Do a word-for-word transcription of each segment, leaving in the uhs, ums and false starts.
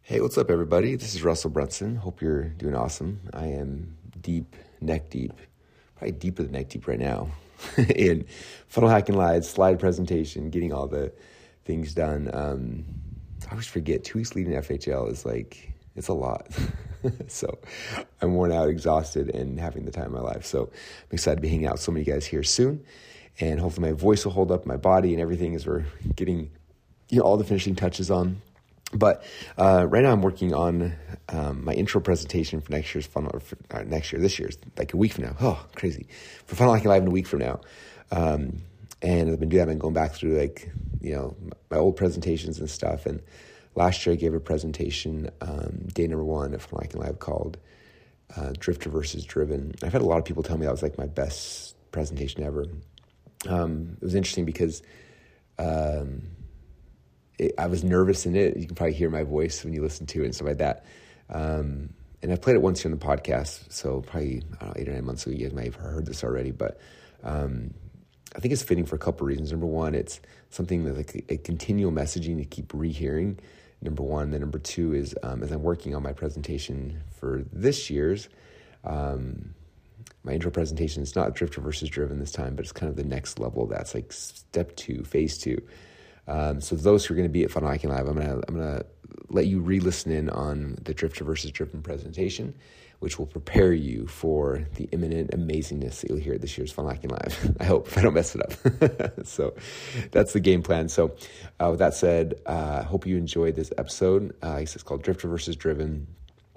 Hey, what's up, everybody? This is Russell Brunson. Hope you're doing awesome. I am deep, neck deep, probably deeper than neck deep right now in funnel hacking live, slide presentation, getting all the things done. Um, I always forget, two weeks leading F H L is like, it's a lot. So I'm worn out, exhausted, and having the time of my life. So I'm excited to be hanging out with so many guys here soon. And hopefully my voice will hold up, my body and everything as we're getting, you know, all the finishing touches on. But uh, right now I'm working on um, my intro presentation for next year's funnel, or for, uh, next year, this year's, like a week from now. Oh, crazy. For Funnel Hacking Live in a week from now. Um, and I've been doing that. I've been going back through like, you know, my old presentations and stuff. And last year I gave a presentation, um, day number one of Funnel Hacking Live called uh, Drifter versus Driven. I've had a lot of people tell me that was like my best presentation ever. Um, it was interesting because um, It, I was nervous in it. You can probably hear my voice when you listen to it and stuff like that. Um, and I played it once here on the podcast, so probably I don't know, eight or nine months ago. You guys may have heard this already, but um, I think it's fitting for a couple of reasons. Number one, it's something that like a continual messaging to keep rehearing. Number one. Then number two is um, as I'm working on my presentation for this year's, um, my intro presentation is not Drifter versus Driven this time, but it's kind of the next level. That's like step two, phase two. Um, so those who are going to be at Funnel Hacking Live, I'm going to I'm going to let you re-listen in on the Drifter versus Driven presentation, which will prepare you for the imminent amazingness that you'll hear at this year's Funnel Hacking Live. I hope, if I don't mess it up. So that's the game plan. So uh, with that said, I uh, hope you enjoyed this episode. Uh, it's called Drifter versus Driven.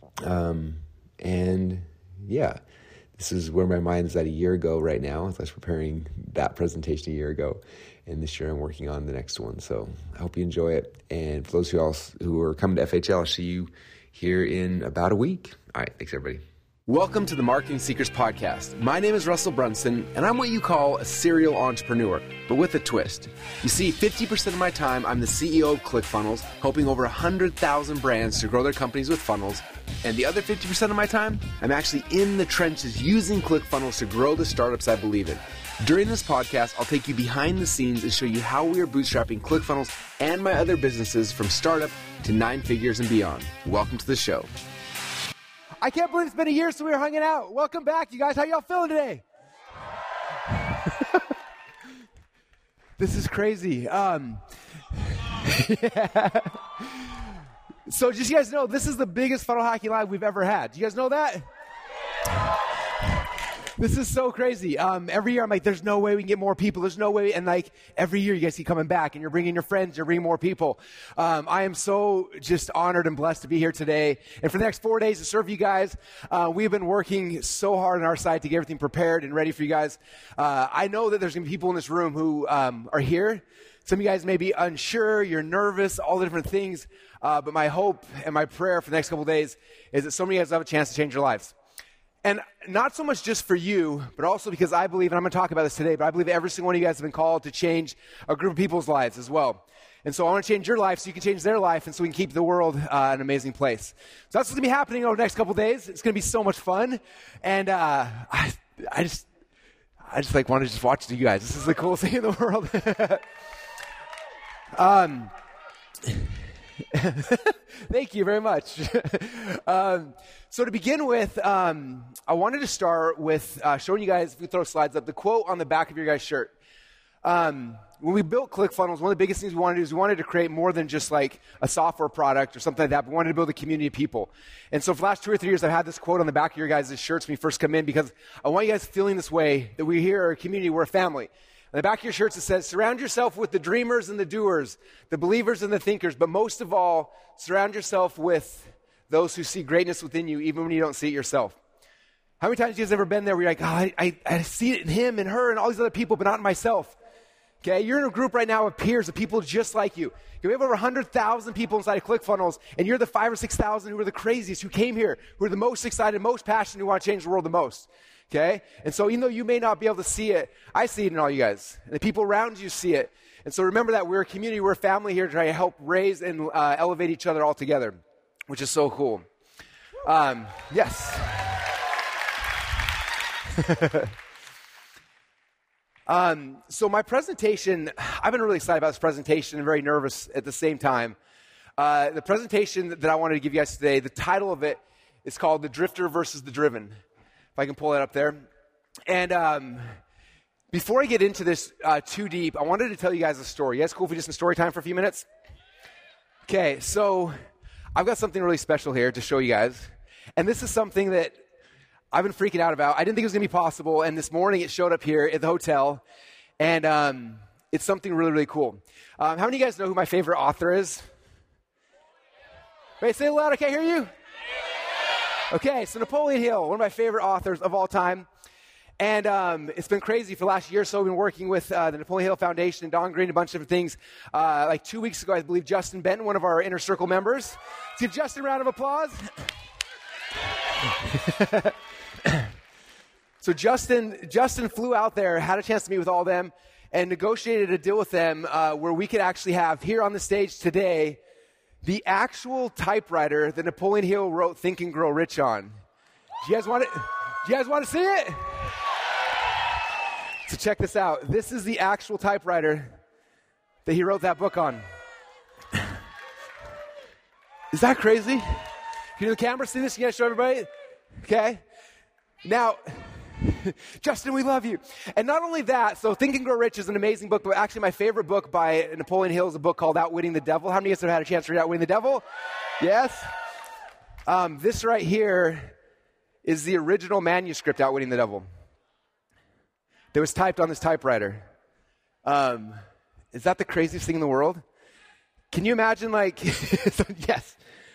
Um, and yeah, this is where my mind is at a year ago right now. I was preparing that presentation a year ago. And this year I'm working on the next one. So I hope you enjoy it. And for those of you else who are coming to F H L, I'll see you here in about a week. All right. Thanks, everybody. Welcome to the Marketing Secrets Podcast. My name is Russell Brunson, and I'm what you call a serial entrepreneur, but with a twist. You see, fifty percent of my time, I'm the C E O of ClickFunnels, helping over one hundred thousand brands to grow their companies with funnels. And the other fifty percent of my time, I'm actually in the trenches using ClickFunnels to grow the startups I believe in. During this podcast, I'll take you behind the scenes and show you how we are bootstrapping ClickFunnels and my other businesses from startup to nine figures and beyond. Welcome to the show. I can't believe it's been a year since we were hanging out. Welcome back, you guys. How y'all feeling today? This is crazy. Um, yeah. So just so you guys know, this is the biggest Funnel Hacking Live we've ever had. Do you guys know that? This is so crazy. Um, every year I'm like, there's no way we can get more people. There's no way. And like every year you guys keep coming back and you're bringing your friends, you're bringing more people. Um, I am so just honored and blessed to be here today. And for the next four days to serve you guys, uh, we've been working so hard on our side to get everything prepared and ready for you guys. Uh, I know that there's going to be people in this room who um, are here. Some of you guys may be unsure, you're nervous, all the different things. Uh, but my hope and my prayer for the next couple of days is that so many of you guys have a chance to change your lives. And not so much just for you, but also because I believe, and I'm going to talk about this today, but I believe every single one of you guys have been called to change a group of people's lives as well. And so I want to change your life so you can change their life and so we can keep the world uh, an amazing place. So that's what's going to be happening over the next couple of days. It's going to be so much fun. And uh, I, I just, I just like want to just watch you guys. This is the coolest thing in the world. um, Thank you very much. um, so to begin with, um, I wanted to start with uh, showing you guys, if we throw slides up, the quote on the back of your guys' shirt. Um, when we built ClickFunnels, one of the biggest things we wanted to do is we wanted to create more than just like a software product or something like that, but we wanted to build a community of people. And so for the last two or three years, I've had this quote on the back of your guys' shirts when you first come in because I want you guys feeling this way, that we here are a community, we're a family. On the back of your shirts, it says, surround yourself with the dreamers and the doers, the believers and the thinkers, but most of all, surround yourself with those who see greatness within you, even when you don't see it yourself. How many times have you guys ever been there where you're like, oh, I, I, I see it in him and her and all these other people, but not in myself? Okay, you're in a group right now of peers, of people just like you. We have over one hundred thousand people inside of ClickFunnels, and you're the five or six thousand who are the craziest, who came here, who are the most excited, most passionate, who want to change the world the most. Okay? And so even though you may not be able to see it, I see it in all you guys. And the people around you see it. And so remember that we're a community, we're a family here to try to help raise and uh, elevate each other all together, which is so cool. Um, yes. um, so my presentation, I've been really excited about this presentation and very nervous at the same time. Uh, the presentation that I wanted to give you guys today, the title of it is called The Drifter versus the Driven. If I can pull it up there. And um, before I get into this uh, too deep, I wanted to tell you guys a story. You guys cool if we just in story time for a few minutes? Okay, so I've got something really special here to show you guys. And this is something that I've been freaking out about. I didn't think it was going to be possible. And this morning it showed up here at the hotel. And um, it's something really, really cool. Um, how many of you guys know who my favorite author is? Wait, say it loud. I can't hear you. Okay, so Napoleon Hill, one of my favorite authors of all time. And um, it's been crazy for the last year or so. We've been working with uh, the Napoleon Hill Foundation and Don Green, a bunch of different things. Uh, like two weeks ago, I believe Justin Benton, one of our Inner Circle members. Let's give Justin a round of applause. So Justin, Justin flew out there, had a chance to meet with all of them, and negotiated a deal with them uh, where we could actually have here on the stage today the actual typewriter that Napoleon Hill wrote Think and Grow Rich on. Do you guys want to, do you guys want to see it? So check this out. This is the actual typewriter that he wrote that book on. Is that crazy? Can the camera see this? You guys show everybody? Okay. Now, Justin, we love you. And not only that, so Think and Grow Rich is an amazing book, but actually my favorite book by Napoleon Hill is a book called Outwitting the Devil. How many of you guys have had a chance to read Outwitting the Devil? Yes? Um, this right here is the original manuscript, Outwitting the Devil. That was typed on this typewriter. Um, is that the craziest thing in the world? Can you imagine, like, yes,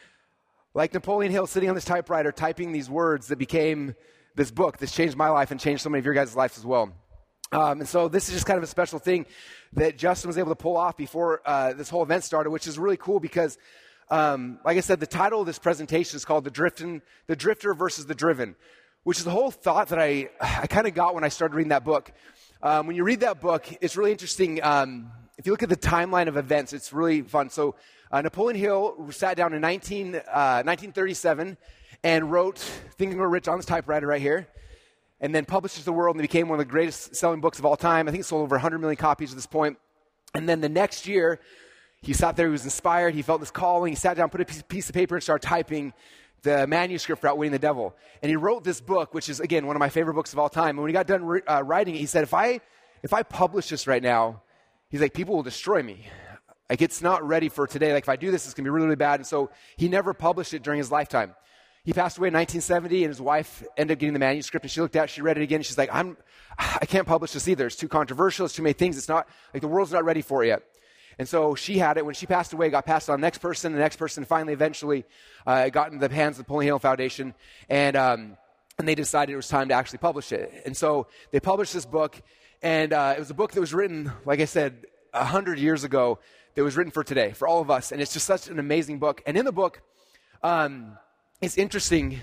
like Napoleon Hill sitting on this typewriter typing these words that became this book that's changed my life and changed so many of your guys' lives as well. Um, and so this is just kind of a special thing that Justin was able to pull off before uh, this whole event started, which is really cool because, um, like I said, the title of this presentation is called The Driftin', The Drifter versus the Driven, which is the whole thought that I, I kind of got when I started reading that book. Um, when you read that book, it's really interesting. Um, if you look at the timeline of events, it's really fun. So uh, Napoleon Hill sat down in nineteen, uh, nineteen thirty-seven and wrote Think and Grow Rich on this typewriter right here, and then published it to the world, and it became one of the greatest selling books of all time. I think it sold over one hundred million copies at this point. And then the next year, he sat there, he was inspired, he felt this calling, he sat down, put a piece, piece of paper, and started typing the manuscript for Outwitting the Devil. And he wrote this book, which is, again, one of my favorite books of all time. And when he got done re- uh, writing it, he said, if I if I publish this right now, he's like, people will destroy me. Like, it's not ready for today. Like, if I do this, it's going to be really, really bad. And so he never published it during his lifetime. He passed away in nineteen seventy, and his wife ended up getting the manuscript, and she looked at it, she read it again, and she's like, I'm, I can't publish this either. It's too controversial. It's too many things. It's not, like, the world's not ready for it yet. And so she had it. When she passed away, it got passed on to the next person, the next person, finally, eventually, uh, it got in the hands of the Napoleon Hill Foundation, and um, and they decided it was time to actually publish it. And so they published this book, and uh, it was a book that was written, like I said, a hundred years ago, that was written for today, for all of us. And it's just such an amazing book. And in the book, um, it's interesting.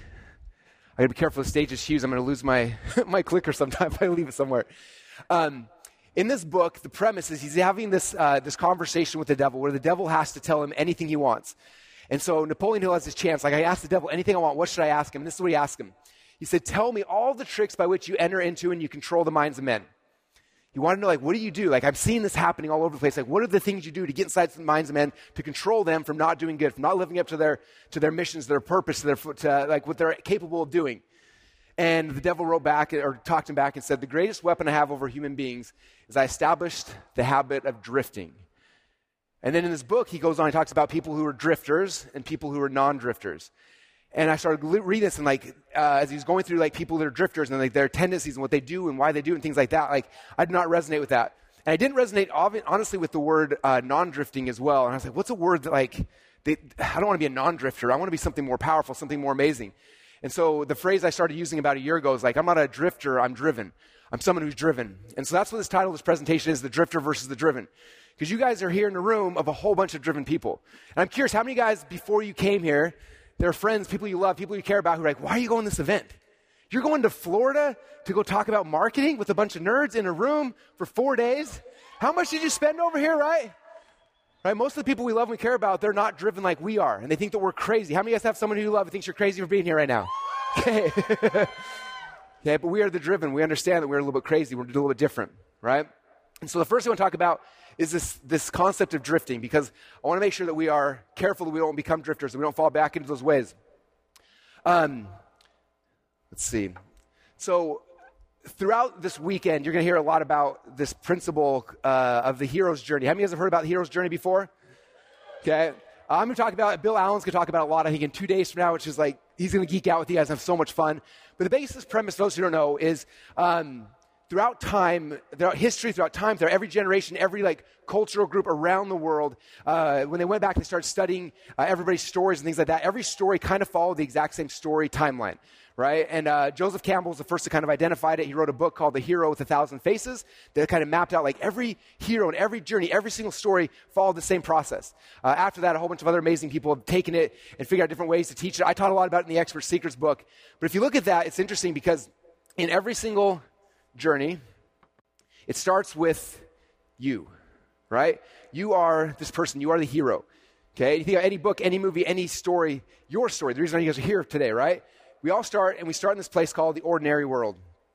I gotta be careful. The stage is huge. I'm gonna lose my my clicker sometime if I leave it somewhere. Um, in this book, the premise is he's having this uh, this conversation with the devil, where the devil has to tell him anything he wants. And so Napoleon Hill has this chance. Like, I asked the devil anything I want. What should I ask him? And this is what he asked him. He said, "Tell me all the tricks by which you enter into and you control the minds of men." You want to know, like, what do you do? Like, I'm seeing this happening all over the place. Like, what are the things you do to get inside the minds of men to control them from not doing good, from not living up to their to their missions, their purpose, to their to, like what they're capable of doing? And the devil wrote back, or talked to him back, and said, "The greatest weapon I have over human beings is I established the habit of drifting." And then in this book, he goes on, he talks about people who are drifters and people who are non-drifters. And I started reading this, and like uh, as he was going through like people that are drifters and like their tendencies and what they do and why they do and things like that, like I did not resonate with that. And I didn't resonate honestly with the word uh, non-drifting as well. And I was like, what's a word that like they, I don't want to be a non-drifter. I want to be something more powerful, something more amazing. And so the phrase I started using about a year ago is like, I'm not a drifter, I'm driven. I'm someone who's driven. And so that's what this title of this presentation is, The Drifter versus the Driven. Because you guys are here in a room of a whole bunch of driven people. And I'm curious, how many guys before you came here, there are friends, people you love, people you care about who are like, why are you going to this event? You're going to Florida to go talk about marketing with a bunch of nerds in a room for four days? How much did you spend over here, right? Right? Most of the people we love and we care about, they're not driven like we are. And they think that we're crazy. How many of you guys have someone who you love who thinks you're crazy for being here right now? Okay. Okay, but we are the driven. We understand that we're a little bit crazy. We're a little bit different, right? And so the first thing I want to talk about is this, this concept of drifting, because I want to make sure that we are careful that we don't become drifters, that we don't fall back into those ways. Um, let's see. So throughout this weekend, you're going to hear a lot about this principle uh, of the hero's journey. How many of you guys have heard about the hero's journey before? Okay. I'm going to talk about it. Bill Allen's going to talk about it a lot, I think, in two days from now, which is like, he's going to geek out with you guys and have so much fun. But the basis premise, for those who don't know, is um, throughout time, throughout history, throughout time, throughout every generation, every like cultural group around the world, uh, when they went back and started studying uh, everybody's stories and things like that, every story kind of followed the exact same story timeline, right? And uh, Joseph Campbell was the first to kind of identify it. He wrote a book called The Hero with a Thousand Faces that kind of mapped out like every hero and every journey, every single story followed the same process. Uh, after that, a whole bunch of other amazing people have taken it and figured out different ways to teach it. I taught a lot about it in the Expert Secrets book. But if you look at that, it's interesting because in every single journey, it starts with you, right? You are this person. You are the hero, okay? You think of any book, any movie, any story, your story. The reason you guys are here today, right? We all start, and we start in this place called the ordinary world.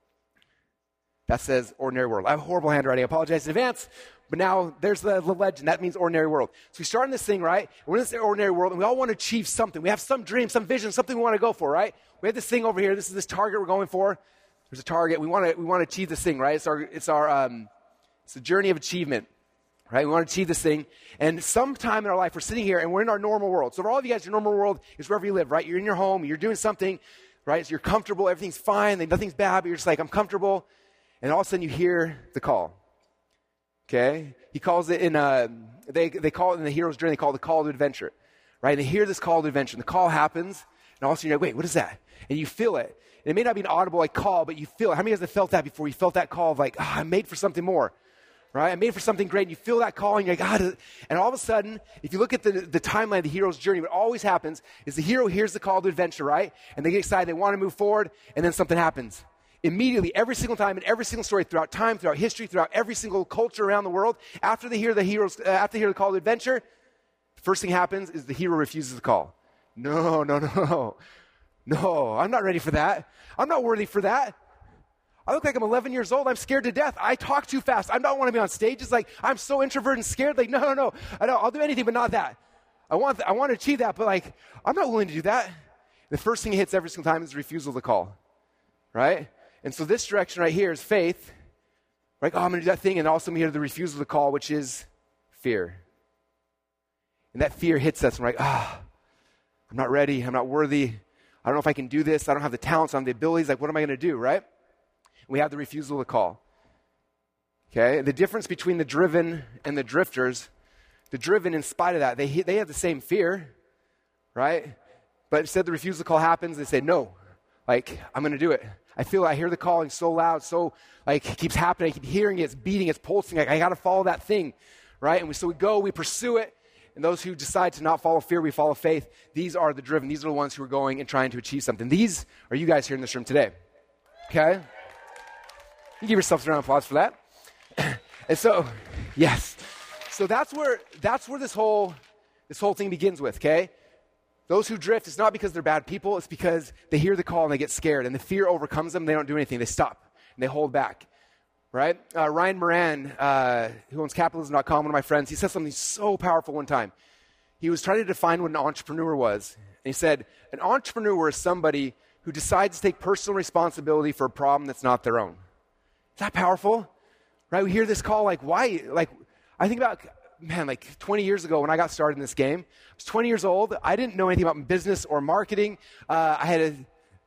That says ordinary world. I have horrible handwriting. I apologize in advance, but now there's the, the legend. That means ordinary world. So we start in this thing, right? We're in this ordinary world, and we all want to achieve something. We have some dream, some vision, something we want to go for, right? We have this thing over here. This is this target we're going for. There's a target. We want to we want to achieve this thing, right? It's our it's our um, it's a journey of achievement, right? We want to achieve this thing, and sometime in our life, we're sitting here and we're in our normal world. So for all of you guys, your normal world is wherever you live, right? You're in your home, you're doing something, right? So you're comfortable, everything's fine, nothing's bad, but you're just like, I'm comfortable, and all of a sudden you hear the call. Okay, he calls it in uh, they they call it in the hero's journey. They call it the call to adventure, right? And they hear this call to adventure, and the call happens, and all of a sudden you're like, wait, what is that? And you feel it. And it may not be an audible like call, but you feel it. How many of you guys have felt that before? You felt that call of like, ah, I'm made for something more, right? I'm made for something great. And you feel that call, and you're like, ah, and all of a sudden, if you look at the, the timeline of the hero's journey, what always happens is the hero hears the call to adventure, right? And they get excited, they want to move forward, and then something happens. Immediately, every single time, in every single story, throughout time, throughout history, throughout every single culture around the world, after they hear the hero's, uh, after they hear the call to adventure, the first thing happens is the hero refuses the call. No, no, no. No, I'm not ready for that. I'm not worthy for that. I look like I'm eleven years old. I'm scared to death. I talk too fast. I don't want to be on stage. It's like, I'm so introverted and scared. Like, no, no, no. I know, I'll do anything, but not that. I want, th- I want to achieve that, but like, I'm not willing to do that. The first thing he hits every single time is refusal to call, right? And so this direction right here is faith. Like, oh, I'm going to do that thing. And also we hear the refusal to call, which is fear. And that fear hits us. And we're like, ah, oh, I'm not ready. I'm not worthy. I don't know if I can do this. I don't have the talents. I don't have the abilities. Like, what am I going to do, right? We have the refusal to call. Okay? The difference between the driven and the drifters, the driven, in spite of that, they, they have the same fear, right? But instead the refusal to call happens, they say, no, like, I'm going to do it. I feel, I hear the calling so loud, so, like, it keeps happening. I keep hearing it. It's beating, it's pulsing. Like, I got to follow that thing, right? And we, so we go, we pursue it. And those who decide to not follow fear, we follow faith. These are the driven. These are the ones who are going and trying to achieve something. These are you guys here in this room today. Okay? You give yourselves a round of applause for that. And so, yes. So that's where that's where this whole this whole thing begins with, okay? Those who drift, it's not because they're bad people. It's because they hear the call and they get scared. And the fear overcomes them. They don't do anything. They stop. And they hold back. Right? Uh, Ryan Moran, uh, who owns capitalism dot com, one of my friends, he said something so powerful one time. He was trying to define what an entrepreneur was. And he said, an entrepreneur is somebody who decides to take personal responsibility for a problem that's not their own. Is that powerful? Right? We hear this call like, why? Like, I think about, man, like twenty years ago when I got started in this game, I was twenty years old. I didn't know anything about business or marketing. Uh, I had a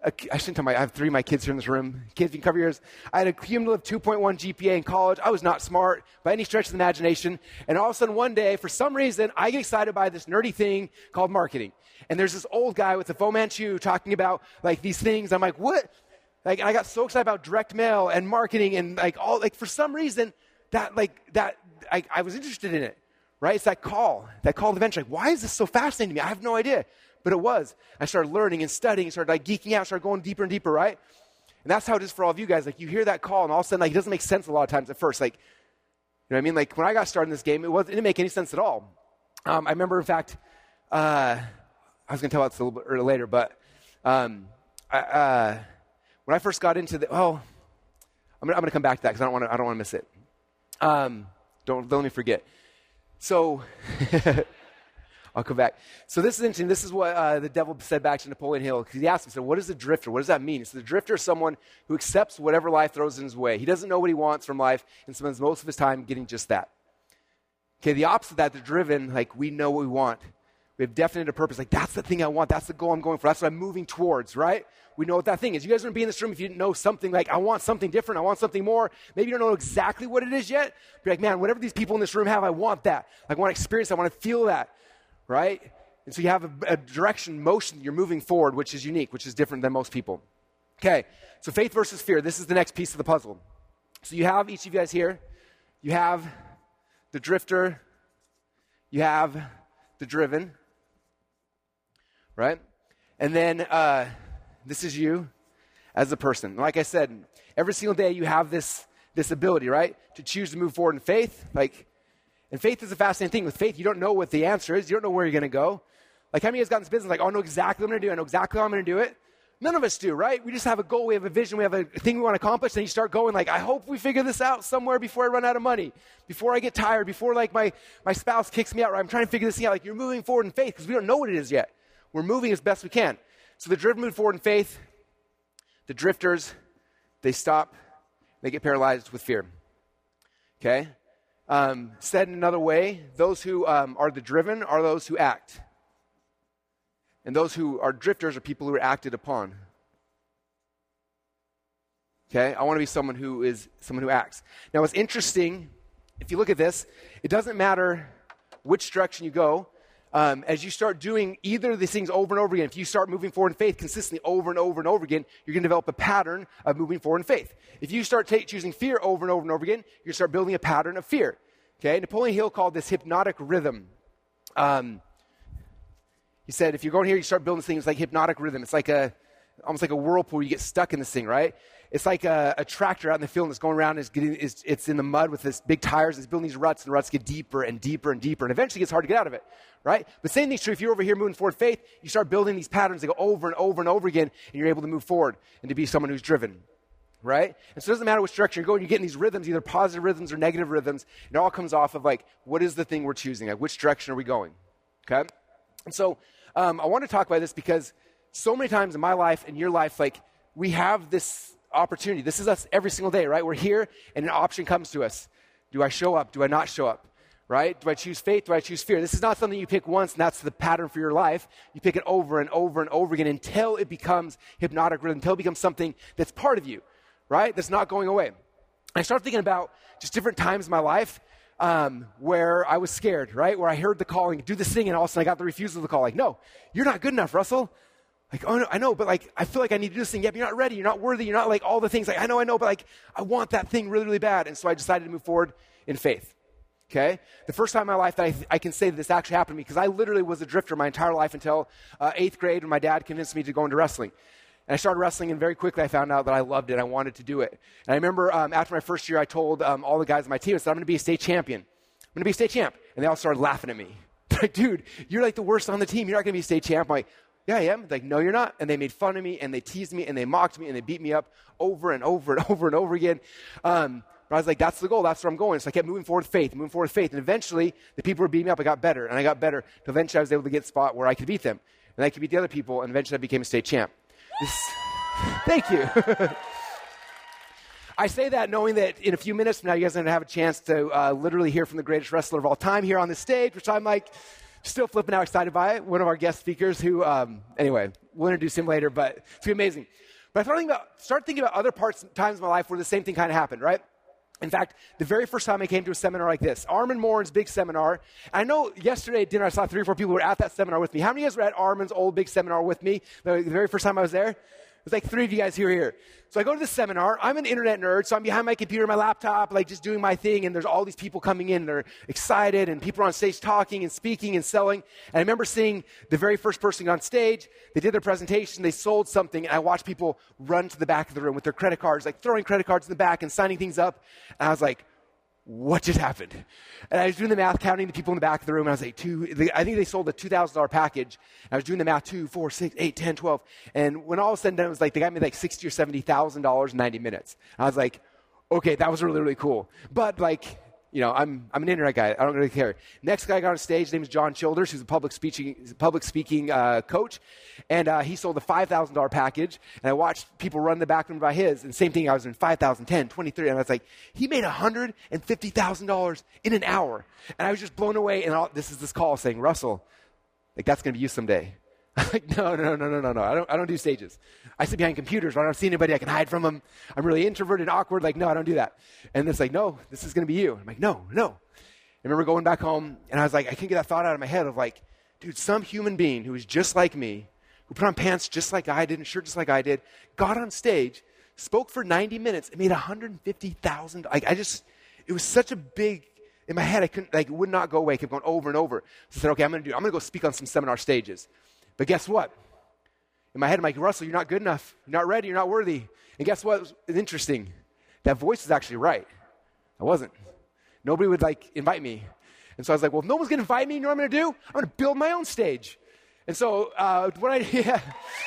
I shouldn't tell my, I have three of my kids here in this room. Kids, you can cover yours. I had a cumulative two point one G P A in college. I was not smart by any stretch of the imagination. And all of a sudden one day, for some reason, I get excited by this nerdy thing called marketing. And there's this old guy with a Fu Manchu talking about like these things. I'm like, what? Like, I got so excited about direct mail and marketing and like all, like for some reason that like that, I, I was interested in it, right? It's that call, that call to adventure. Like, why is this so fascinating to me? I have no idea. But it was. I started learning and studying, started like geeking out, started going deeper and deeper, right? And that's how it is for all of you guys. Like, you hear that call, and all of a sudden, like, it doesn't make sense a lot of times at first. Like, you know what I mean? Like, when I got started in this game, it, was, it didn't make any sense at all. Um, I remember, in fact, uh, I was going to tell that a little bit later, but um, I, uh, when I first got into the, oh, I'm going to come back to that because I don't want to I don't want to miss it. Um, don't, don't let me forget. So, I'll come back. So this is interesting. This is what uh, the devil said back to Napoleon Hill. Because he asked him, he said, what is a drifter? What does that mean? So the drifter is someone who accepts whatever life throws in his way. He doesn't know what he wants from life and spends most of his time getting just that. Okay, the opposite of that, the driven, like we know what we want. We have definite purpose. Like that's the thing I want. That's the goal I'm going for. That's what I'm moving towards, right? We know what that thing is. You guys wouldn't be in this room if you didn't know something like, I want something different. I want something more. Maybe you don't know exactly what it is yet. Be like, man, whatever these people in this room have, I want that. Like, I want to experience that. I want to feel that, right? And so you have a, a direction, motion, you're moving forward, which is unique, which is different than most people. Okay, so faith versus fear. This is the next piece of the puzzle. So you have each of you guys here. You have the drifter. You have the driven, right? And then uh, this is you as a person. Like I said, every single day you have this, this ability, right, to choose to move forward in faith. Like, and faith is a fascinating thing. With faith, you don't know what the answer is. You don't know where you're going to go. Like, how many of you guys got in this business like, oh, I know exactly what I'm going to do. I know exactly how I'm going to do it. None of us do, right? We just have a goal. We have a vision. We have a thing we want to accomplish. And you start going like, I hope we figure this out somewhere before I run out of money, before I get tired, before like my, my spouse kicks me out, right? I'm trying to figure this thing out. Like, you're moving forward in faith because we don't know what it is yet. We're moving as best we can. So the driven move forward in faith. The drifters, they stop. They get paralyzed with fear. Okay? Um, said in another way, those who um, are the driven are those who act. And those who are drifters are people who are acted upon. Okay? I want to be someone who is someone who acts. Now, what's interesting, if you look at this, it doesn't matter which direction you go. Um, as you start doing either of these things over and over again, if you start moving forward in faith consistently over and over and over again, you're going to develop a pattern of moving forward in faith. If you start ta- choosing fear over and over and over again, you're going to start building a pattern of fear. Okay? Napoleon Hill called this hypnotic rhythm. Um, he said, if you're going here, you start building things like hypnotic rhythm. It's like a, almost like a whirlpool. You get stuck in this thing, right? It's like a, a tractor out in the field that's going around. It's, getting, it's, it's in the mud with this big tires. It's building these ruts, and the ruts get deeper and deeper and deeper. And eventually it gets hard to get out of it, right? But same thing's true. If you're over here moving forward faith, you start building these patterns that go over and over and over again, and you're able to move forward and to be someone who's driven, right? And so it doesn't matter which direction you're going. You're getting these rhythms, either positive rhythms or negative rhythms. And it all comes off of, like, what is the thing we're choosing? Like, which direction are we going, okay? And so um, I want to talk about this because so many times in my life and your life, like, we have this opportunity. This is us every single day, right? We're here, and an option comes to us. Do I show up? Do I not show up? Right? Do I choose faith? Do I choose fear? This is not something you pick once, and that's the pattern for your life. You pick it over and over and over again until it becomes hypnotic rhythm, until it becomes something that's part of you, right? That's not going away. I started thinking about just different times in my life um, where I was scared, right? Where I heard the calling, do this thing, and all of a sudden I got the refusal of the call. Like, no, you're not good enough, Russell. Like, oh, no, I know, but like, I feel like I need to do this thing. Yep, you're not ready. You're not worthy. You're not like all the things. Like, I know, I know, but like, I want that thing really, really bad. And so I decided to move forward in faith. Okay? The first time in my life that I, I can say that this actually happened to me, because I literally was a drifter my entire life until uh, eighth grade when my dad convinced me to go into wrestling. And I started wrestling, and very quickly I found out that I loved it. I wanted to do it. And I remember um, after my first year, I told um, all the guys on my team, I said, I'm going to be a state champion. I'm going to be a state champ. And they all started laughing at me. Like, dude, you're like the worst on the team. You're not going to be a state champ. I'm like, yeah, I am. Like, no, you're not. And they made fun of me, and they teased me, and they mocked me, and they beat me up over and over and over and over again. Um, but I was like, that's the goal. That's where I'm going. So I kept moving forward with faith, moving forward with faith. And eventually, the people were beating me up. I got better, and I got better. Until eventually, I was able to get a spot where I could beat them. And I could beat the other people, and eventually I became a state champ. This, thank you. I say that knowing that in a few minutes from now, you guys are going to have a chance to uh, literally hear from the greatest wrestler of all time here on the stage, which I'm like... still flipping out excited by it. One of our guest speakers who, um, anyway, we'll introduce him later, but it's going to be amazing. But I started thinking about, started thinking about other parts, times in my life where the same thing kind of happened, right? In fact, the very first time I came to a seminar like this, Armin Morin's big seminar. I know yesterday at dinner I saw three or four people who were at that seminar with me. How many of you guys were at Armin's old big seminar with me the, the very first time I was there? It's like three of you guys who are here. So I go to this seminar. I'm an internet nerd, so I'm behind my computer, my laptop, like just doing my thing, and there's all these people coming in. They're excited, and people are on stage talking and speaking and selling. And I remember seeing the very first person on stage. They did their presentation. They sold something, and I watched people run to the back of the room with their credit cards, like throwing credit cards in the back and signing things up. And I was like, what just happened? And I was doing the math, counting the people in the back of the room, and I was like, two, I think they sold a two thousand dollars package. And I was doing the math, two, four, six, eight, ten, twelve. And when all was said and done, it was like, they got me like sixty thousand dollars or seventy thousand dollars in ninety minutes. And I was like, okay, that was really, really cool. But like, you know, I'm I'm an internet guy. I don't really care. Next guy got on stage, his name is John Childers, who's a public speaking public speaking uh, coach, and uh, he sold a five thousand dollars package, and I watched people run the back room by his, and same thing, I was in five thousand, ten, twenty, thirty, and I was like, he made one hundred fifty thousand dollars in an hour, and I was just blown away, and all, this is this call saying, Russell, like that's going to be you someday. I'm like, no, no, no, no, no, no. I don't, I don't do stages. I sit behind computers. I don't see anybody I can hide from them. I'm really introverted, awkward. Like, no, I don't do that. And it's like, no, this is going to be you. I'm like, no, no. I remember going back home, and I was like, I can't get that thought out of my head of like, dude, some human being who was just like me, who put on pants just like I did and a shirt just like I did, got on stage, spoke for ninety minutes, and made one hundred fifty thousand dollars. Like, I just, it was such a big, in my head, I couldn't, like, it would not go away. I kept going over and over. So I said, okay, I'm going to do, I'm going to go speak on some seminar stages. But guess what? In my head, I'm like, Russell, you're not good enough. You're not ready. You're not worthy. And guess what? It was interesting. That voice was actually right. I wasn't. Nobody would, like, invite me. And so I was like, well, if no one's going to invite me, you know what I'm going to do? I'm going to build my own stage. And so uh, what I yeah.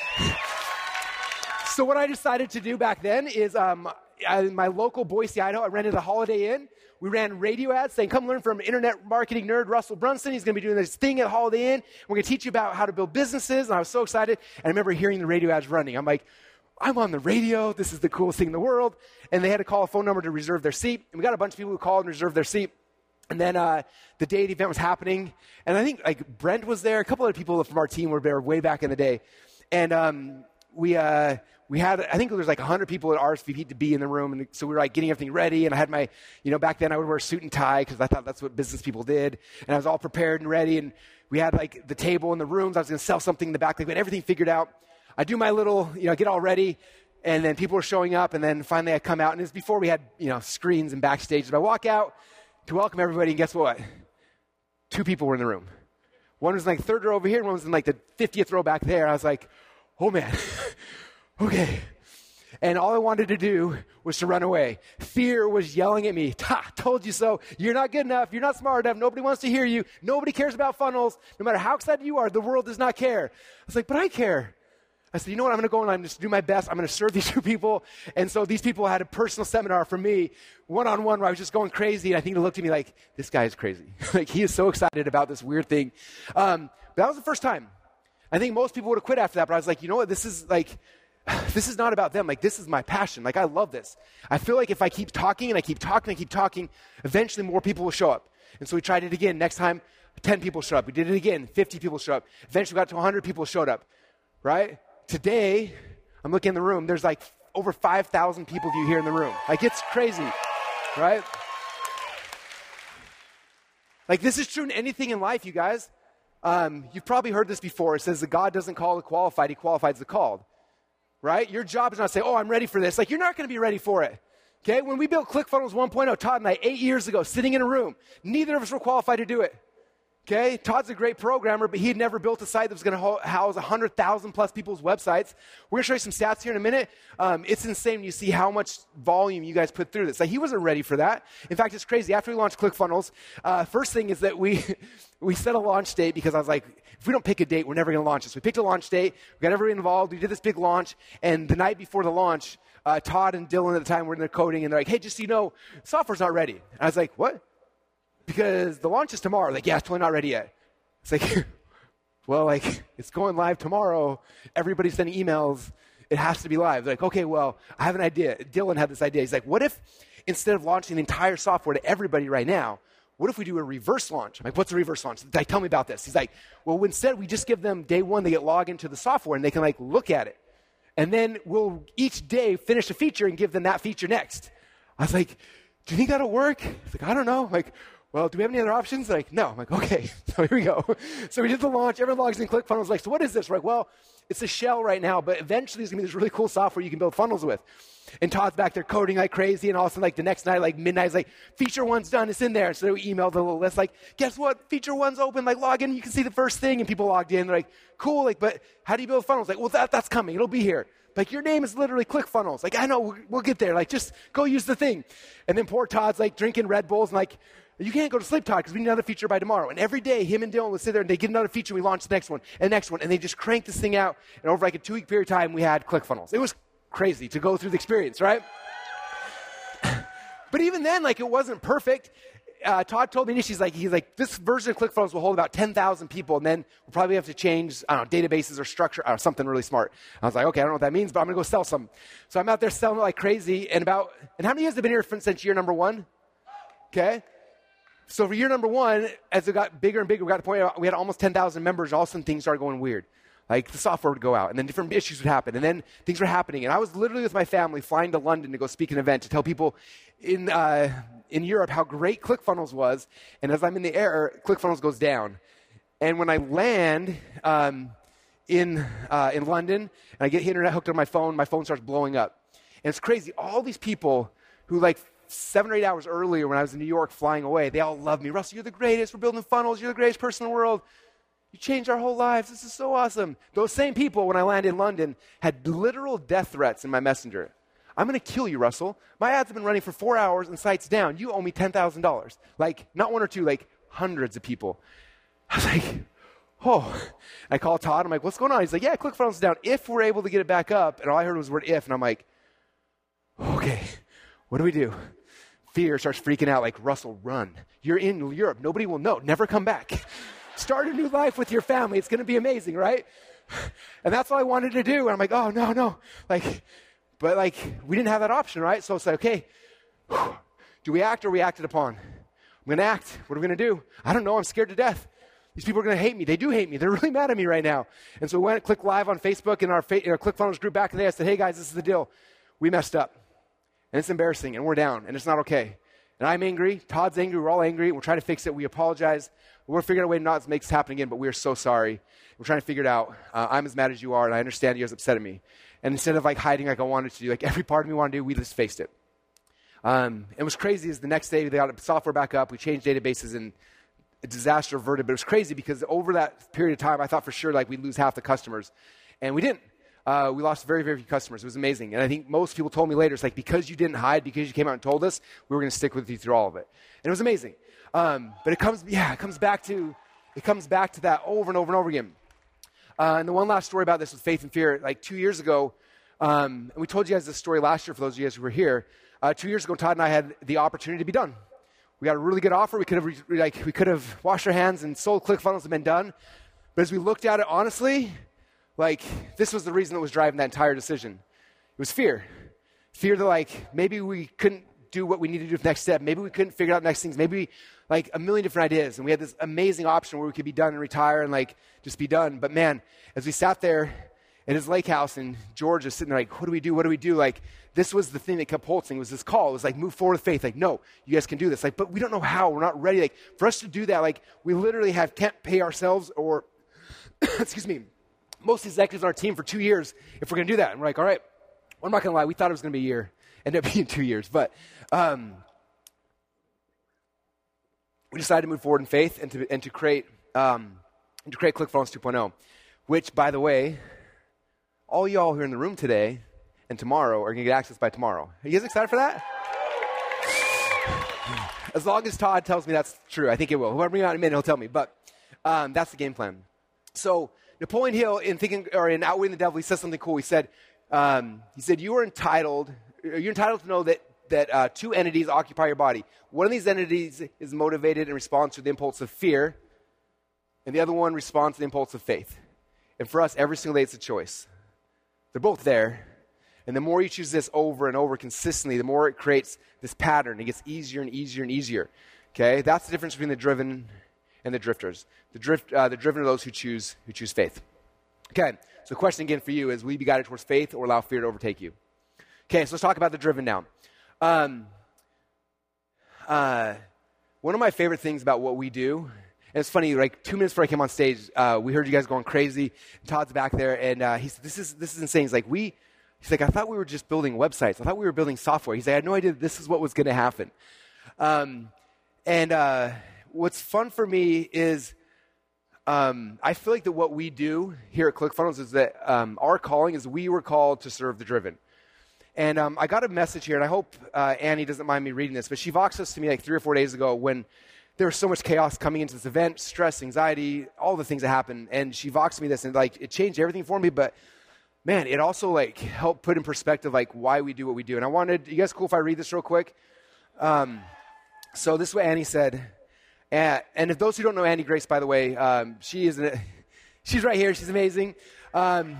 So what I decided to do back then is um, I, my local Boise, Idaho, I rented a Holiday Inn. We ran radio ads saying, come learn from internet marketing nerd Russell Brunson. He's going to be doing this thing at Holiday Inn. We're going to teach you about how to build businesses. And I was so excited. And I remember hearing the radio ads running. I'm like, I'm on the radio. This is the coolest thing in the world. And they had to call a phone number to reserve their seat. And we got a bunch of people who called and reserved their seat. And then uh, the day the event was happening. And I think like Brent was there. A couple other people from our team were there way back in the day. And um, we... Uh, We had, I think there was like one hundred people at R S V P to be in the room, and so we were like getting everything ready, and I had my, you know, back then I would wear a suit and tie because I thought that's what business people did, and I was all prepared and ready, and we had like the table and the rooms. I was going to sell something in the back, like we had everything figured out. I do my little, you know, get all ready, and then people were showing up, and then finally I come out, and it was before we had, you know, screens and backstage. So I walk out to welcome everybody, and guess what? Two people were in the room. One was in like the third row over here, and one was in like the fiftieth row back there. I was like, oh man. Okay. And all I wanted to do was to run away. Fear was yelling at me. Ha, told you so. You're not good enough. You're not smart enough. Nobody wants to hear you. Nobody cares about funnels. No matter how excited you are, the world does not care. I was like, but I care. I said, you know what? I'm going to go and I'm just do my best. I'm going to serve these two people. And so these people had a personal seminar for me, one-on-one, where I was just going crazy. And I think they looked at me like, this guy is crazy. Like, he is so excited about this weird thing. Um, but that was the first time. I think most people would have quit after that. But I was like, you know what? This is like... This is not about them. Like, this is my passion. Like, I love this. I feel like if I keep talking and I keep talking and I keep talking, eventually more people will show up. And so we tried it again. Next time, ten people showed up. We did it again. fifty people showed up. Eventually we got to one hundred people showed up, right? Today, I'm looking in the room. There's like over five thousand people view here in the room. Like, it's crazy, right? Like, this is true in anything in life, you guys. Um, you've probably heard this before. It says that God doesn't call the qualified. He qualifies the called. Right? Your job is not to say, oh, I'm ready for this. Like, you're not going to be ready for it. Okay? When we built ClickFunnels one point oh, Todd and I, eight years ago, sitting in a room, neither of us were qualified to do it. Okay? Todd's a great programmer, but he had never built a site that was going to house one hundred thousand plus people's websites. We're going to show you some stats here in a minute. Um, it's insane when you see how much volume you guys put through this. Like, he wasn't ready for that. In fact, it's crazy. After we launched ClickFunnels, uh, first thing is that we we set a launch date because I was like, if we don't pick a date, we're never going to launch this. We picked a launch date. We got everybody involved. We did this big launch. And the night before the launch, uh, Todd and Dylan at the time were in their coding, and they're like, hey, just so you know, software's not ready. And I was like, what? Because the launch is tomorrow. Like, yeah, it's totally not ready yet. It's like, well, like, it's going live tomorrow. Everybody's sending emails. It has to be live. They're like, okay, well, I have an idea. Dylan had this idea. He's like, what if instead of launching the entire software to everybody right now, what if we do a reverse launch? I'm like, what's a reverse launch? Like, tell me about this. He's like, well, instead we just give them day one, they get logged into the software and they can like look at it. And then we'll each day finish a feature and give them that feature next. I was like, do you think that'll work? He's like, I don't know. I'm like, well, do we have any other options? They're like, no. I'm like, okay, so here we go. So we did the launch. Everyone logs in ClickFunnels. Like, so what is this? We're like, well, it's a shell right now, but eventually there's going to be this really cool software you can build funnels with. And Todd's back there coding like crazy, and all of a sudden, like the next night, like midnight, he's like, feature one's done, it's in there. So we emailed the little list, like, guess what? Feature one's open, like log in, you can see the first thing, and people logged in. They're like, cool, like, but how do you build funnels? Like, well, that, that's coming, it'll be here. Like, your name is literally ClickFunnels. Like, I know, we'll, we'll get there. Like, just go use the thing. And then poor Todd's like drinking Red Bulls and like, you can't go to sleep, Todd, because we need another feature by tomorrow. And every day, him and Dylan would sit there and they get another feature, we launch the next one, and the next one, and they just crank this thing out. And over like a two-week period of time, we had ClickFunnels. It was crazy to go through the experience, right? But even then, like, it wasn't perfect. uh, Todd told me, initially, he's like, he's like, this version of ClickFunnels will hold about ten thousand people, and then we'll probably have to change, I don't know, databases or structure, or something really smart. I was like, okay, I don't know what that means, but I'm going to go sell some. So I'm out there selling it like crazy, and about, and how many of you guys have been here since year number one? Okay. So for year number one, as it got bigger and bigger, we got to the point where we had almost ten thousand members, all of a sudden things started going weird. Like the software would go out, and then different issues would happen, and then things were happening. And I was literally with my family flying to London to go speak at an event to tell people in uh, in Europe how great ClickFunnels was. And as I'm in the air, ClickFunnels goes down. And when I land um, in uh, in London, and I get internet hooked on my phone, my phone starts blowing up. And it's crazy. All these people who like seven or eight hours earlier when I was in New York flying away, they all love me. Russell, you're the greatest. We're building funnels. You're the greatest person in the world. You changed our whole lives. This is so awesome. Those same people, when I landed in London, had literal death threats in my messenger. I'm going to kill you, Russell. My ads have been running for four hours and sites down. You owe me ten thousand dollars. Like, not one or two, like hundreds of people. I was like, oh. I called Todd. I'm like, what's going on? He's like, yeah, ClickFunnels is down. If we're able to get it back up. And all I heard was the word if. And I'm like, okay, what do we do? Fear starts freaking out like, Russell, run. You're in Europe. Nobody will know. Never come back. Start a new life with your family. It's going to be amazing, right? And that's what I wanted to do. And I'm like, oh, no, no. Like, but like, we didn't have that option, right? So it's like, okay, do we act or we acted upon? I'm going to act. What are we going to do? I don't know. I'm scared to death. These people are going to hate me. They do hate me. They're really mad at me right now. And so we went and clicked live on Facebook in our, fa- in our ClickFunnels group back in the day. I said, hey, guys, this is the deal. We messed up. And it's embarrassing, and we're down, and it's not okay. And I'm angry. Todd's angry. We're all angry. We're trying to fix it. We apologize. We're figuring out a way not to make this happen again, but we are so sorry. We're trying to figure it out. Uh, I'm as mad as you are, and I understand you guys upset at me. And instead of like hiding like I wanted to do, like every part of me wanted to do, we just faced it. Um, and what's crazy is the next day they got the software back up. We changed databases, and a disaster averted. But it was crazy because over that period of time, I thought for sure like we'd lose half the customers, and we didn't. Uh, we lost very, very few customers. It was amazing. And I think most people told me later, it's like, because you didn't hide, because you came out and told us, we were going to stick with you through all of it. And it was amazing. Um, but it comes, yeah, it comes back to, it comes back to that over and over and over again. Uh, and the one last story about this was faith and fear. Like two years ago, um, and we told you guys this story last year for those of you guys who were here. Uh, two years ago, Todd and I had the opportunity to be done. We got a really good offer. We could have, re- like, we could have washed our hands and sold ClickFunnels and been done. But as we looked at it honestly, like, this was the reason that was driving that entire decision. It was fear. Fear that, like, maybe we couldn't do what we needed to do for the next step. Maybe we couldn't figure out next things. Maybe, like, a million different ideas. And we had this amazing option where we could be done and retire and, like, just be done. But, man, as we sat there at his lake house in Georgia, sitting there like, what do we do? What do we do? Like, this was the thing that kept pulsing. It was this call. It was like, move forward with faith. Like, no, you guys can do this. Like, but we don't know how. We're not ready. Like, for us to do that, like, we literally have can't pay ourselves or, excuse me, most executives on our team for two years if we're going to do that. And we're like, all right, well, I'm not going to lie. We thought it was going to be a year. Ended up being two years. But um, we decided to move forward in faith and to, and to create um, and to create ClickFunnels two point oh, which, by the way, all y'all who are in the room today and tomorrow are going to get access by tomorrow. Are you guys excited for that? As long as Todd tells me that's true. I think it will. Whoever bring out in a minute, he'll tell me. But um, that's the game plan. So Napoleon Hill, in thinking or in Outwitting the Devil, he said something cool. He said, um, "He said you are entitled. You're entitled to know that that uh, two entities occupy your body. One of these entities is motivated in response to the impulse of fear, and the other one responds to the impulse of faith. And for us, every single day, it's a choice. They're both there, and the more you choose this over and over consistently, the more it creates this pattern. It gets easier and easier and easier. Okay, that's the difference between the driven and the drifters. The drift, uh, the driven are those who choose who choose faith. Okay, so the question again for you is: will you be guided towards faith or allow fear to overtake you? Okay, so let's talk about the driven now. Um, uh, one of my favorite things about what we do, and it's funny, like two minutes before I came on stage, uh, we heard you guys going crazy. Todd's back there, and uh, he said, "This is this is insane." He's like, "We." He's like, "I thought we were just building websites. I thought we were building software." He's like, "I had no idea this is what was going to happen." Um, and uh, what's fun for me is um, I feel like that what we do here at ClickFunnels is that um, our calling is we were called to serve the driven. And um, I got a message here, and I hope uh, Annie doesn't mind me reading this, but she voxed this to me like three or four days ago when there was so much chaos coming into this event, stress, anxiety, all the things that happened. And she voxed me this, and like it changed everything for me, but man, it also like helped put in perspective like why we do what we do. And I wanted, you guys cool if I read this real quick? Um, So this is what Annie said. And, and if those who don't know Annie Grace, by the way, um, she is an, she's right here. She's amazing. Um,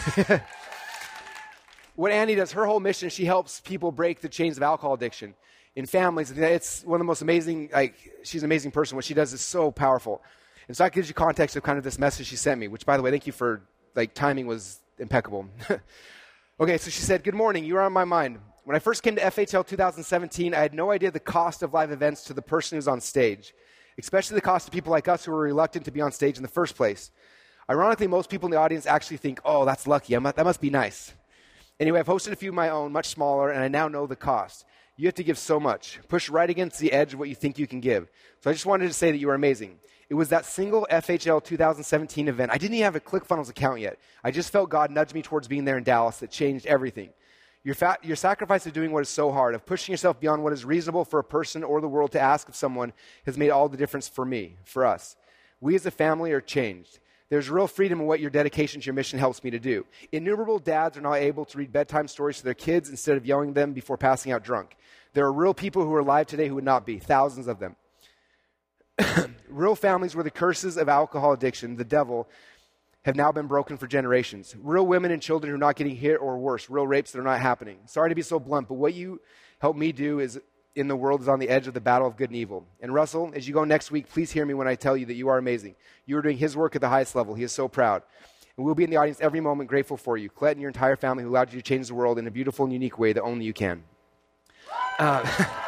what Annie does, her whole mission, she helps people break the chains of alcohol addiction in families. It's one of the most amazing, like, she's an amazing person. What she does is so powerful. And so that gives you context of kind of this message she sent me, which, by the way, thank you for, like, timing was impeccable. Okay, so she said, good morning, you are on my mind. When I first came to F H L two thousand seventeen, I had no idea the cost of live events to the person who's on stage, especially the cost of people like us who were reluctant to be on stage in the first place. Ironically, most people in the audience actually think, oh, that's lucky, I'm, that must be nice. Anyway, I've hosted a few of my own, much smaller, and I now know the cost. You have to give so much, push right against the edge of what you think you can give. So I just wanted to say that you are amazing. It was that single F H L two thousand seventeen event. I didn't even have a ClickFunnels account yet. I just felt God nudge me towards being there in Dallas that changed everything. Your, fa- your sacrifice of doing what is so hard, of pushing yourself beyond what is reasonable for a person or the world to ask of someone, has made all the difference for me, for us. We as a family are changed. There's real freedom in what your dedication to your mission helps me to do. Innumerable dads are now able to read bedtime stories to their kids instead of yelling at them before passing out drunk. There are real people who are alive today who would not be, thousands of them. Real families where the curses of alcohol addiction, the devil, have now been broken for generations. Real women and children who are not getting hit or worse. Real rapes that are not happening. Sorry to be so blunt, but what you help me do is in the world is on the edge of the battle of good and evil. And Russell, as you go next week, please hear me when I tell you that you are amazing. You are doing his work at the highest level. He is so proud. And we'll be in the audience every moment grateful for you. Colette and your entire family who allowed you to change the world in a beautiful and unique way that only you can. Uh,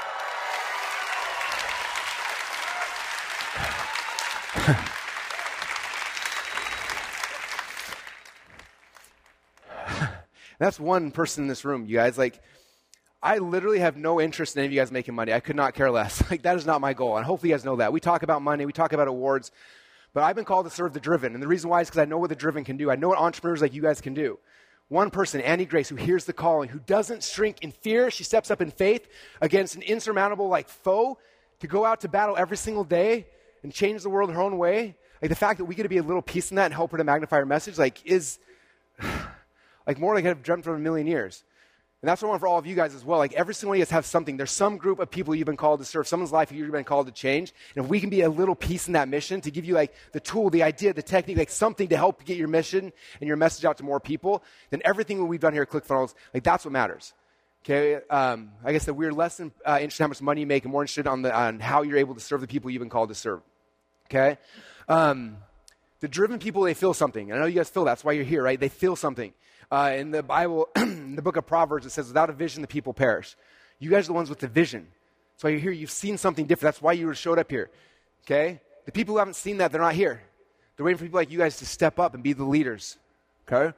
That's one person in this room, you guys. Like, I literally have no interest in any of you guys making money. I could not care less. Like, that is not my goal. And hopefully you guys know that. We talk about money. We talk about awards. But I've been called to serve the driven. And the reason why is because I know what the driven can do. I know what entrepreneurs like you guys can do. One person, Annie Grace, who hears the calling, who doesn't shrink in fear. She steps up in faith against an insurmountable, like, foe to go out to battle every single day and change the world her own way. Like, the fact that we get to be a little piece in that and help her to magnify her message, like, is... like more like I've dreamt for a million years. And that's what I want for all of you guys as well. Like every single one of you guys have something. There's some group of people you've been called to serve, someone's life you've been called to change. And if we can be a little piece in that mission to give you like the tool, the idea, the technique, like something to help get your mission and your message out to more people, then everything that we've done here at ClickFunnels, like that's what matters. Okay, um, like I said, we're less in, uh, interested in how much money you make and more interested on, the, on how you're able to serve the people you've been called to serve. Okay? Um, the driven people, they feel something. And I know you guys feel that. That's why you're here, right? They feel something. Uh, in the Bible, in the book of Proverbs, it says, without a vision, the people perish. You guys are the ones with the vision. That's why you're here. You've seen something different. That's why you showed up here. Okay? The people who haven't seen that, they're not here. They're waiting for people like you guys to step up and be the leaders. Okay?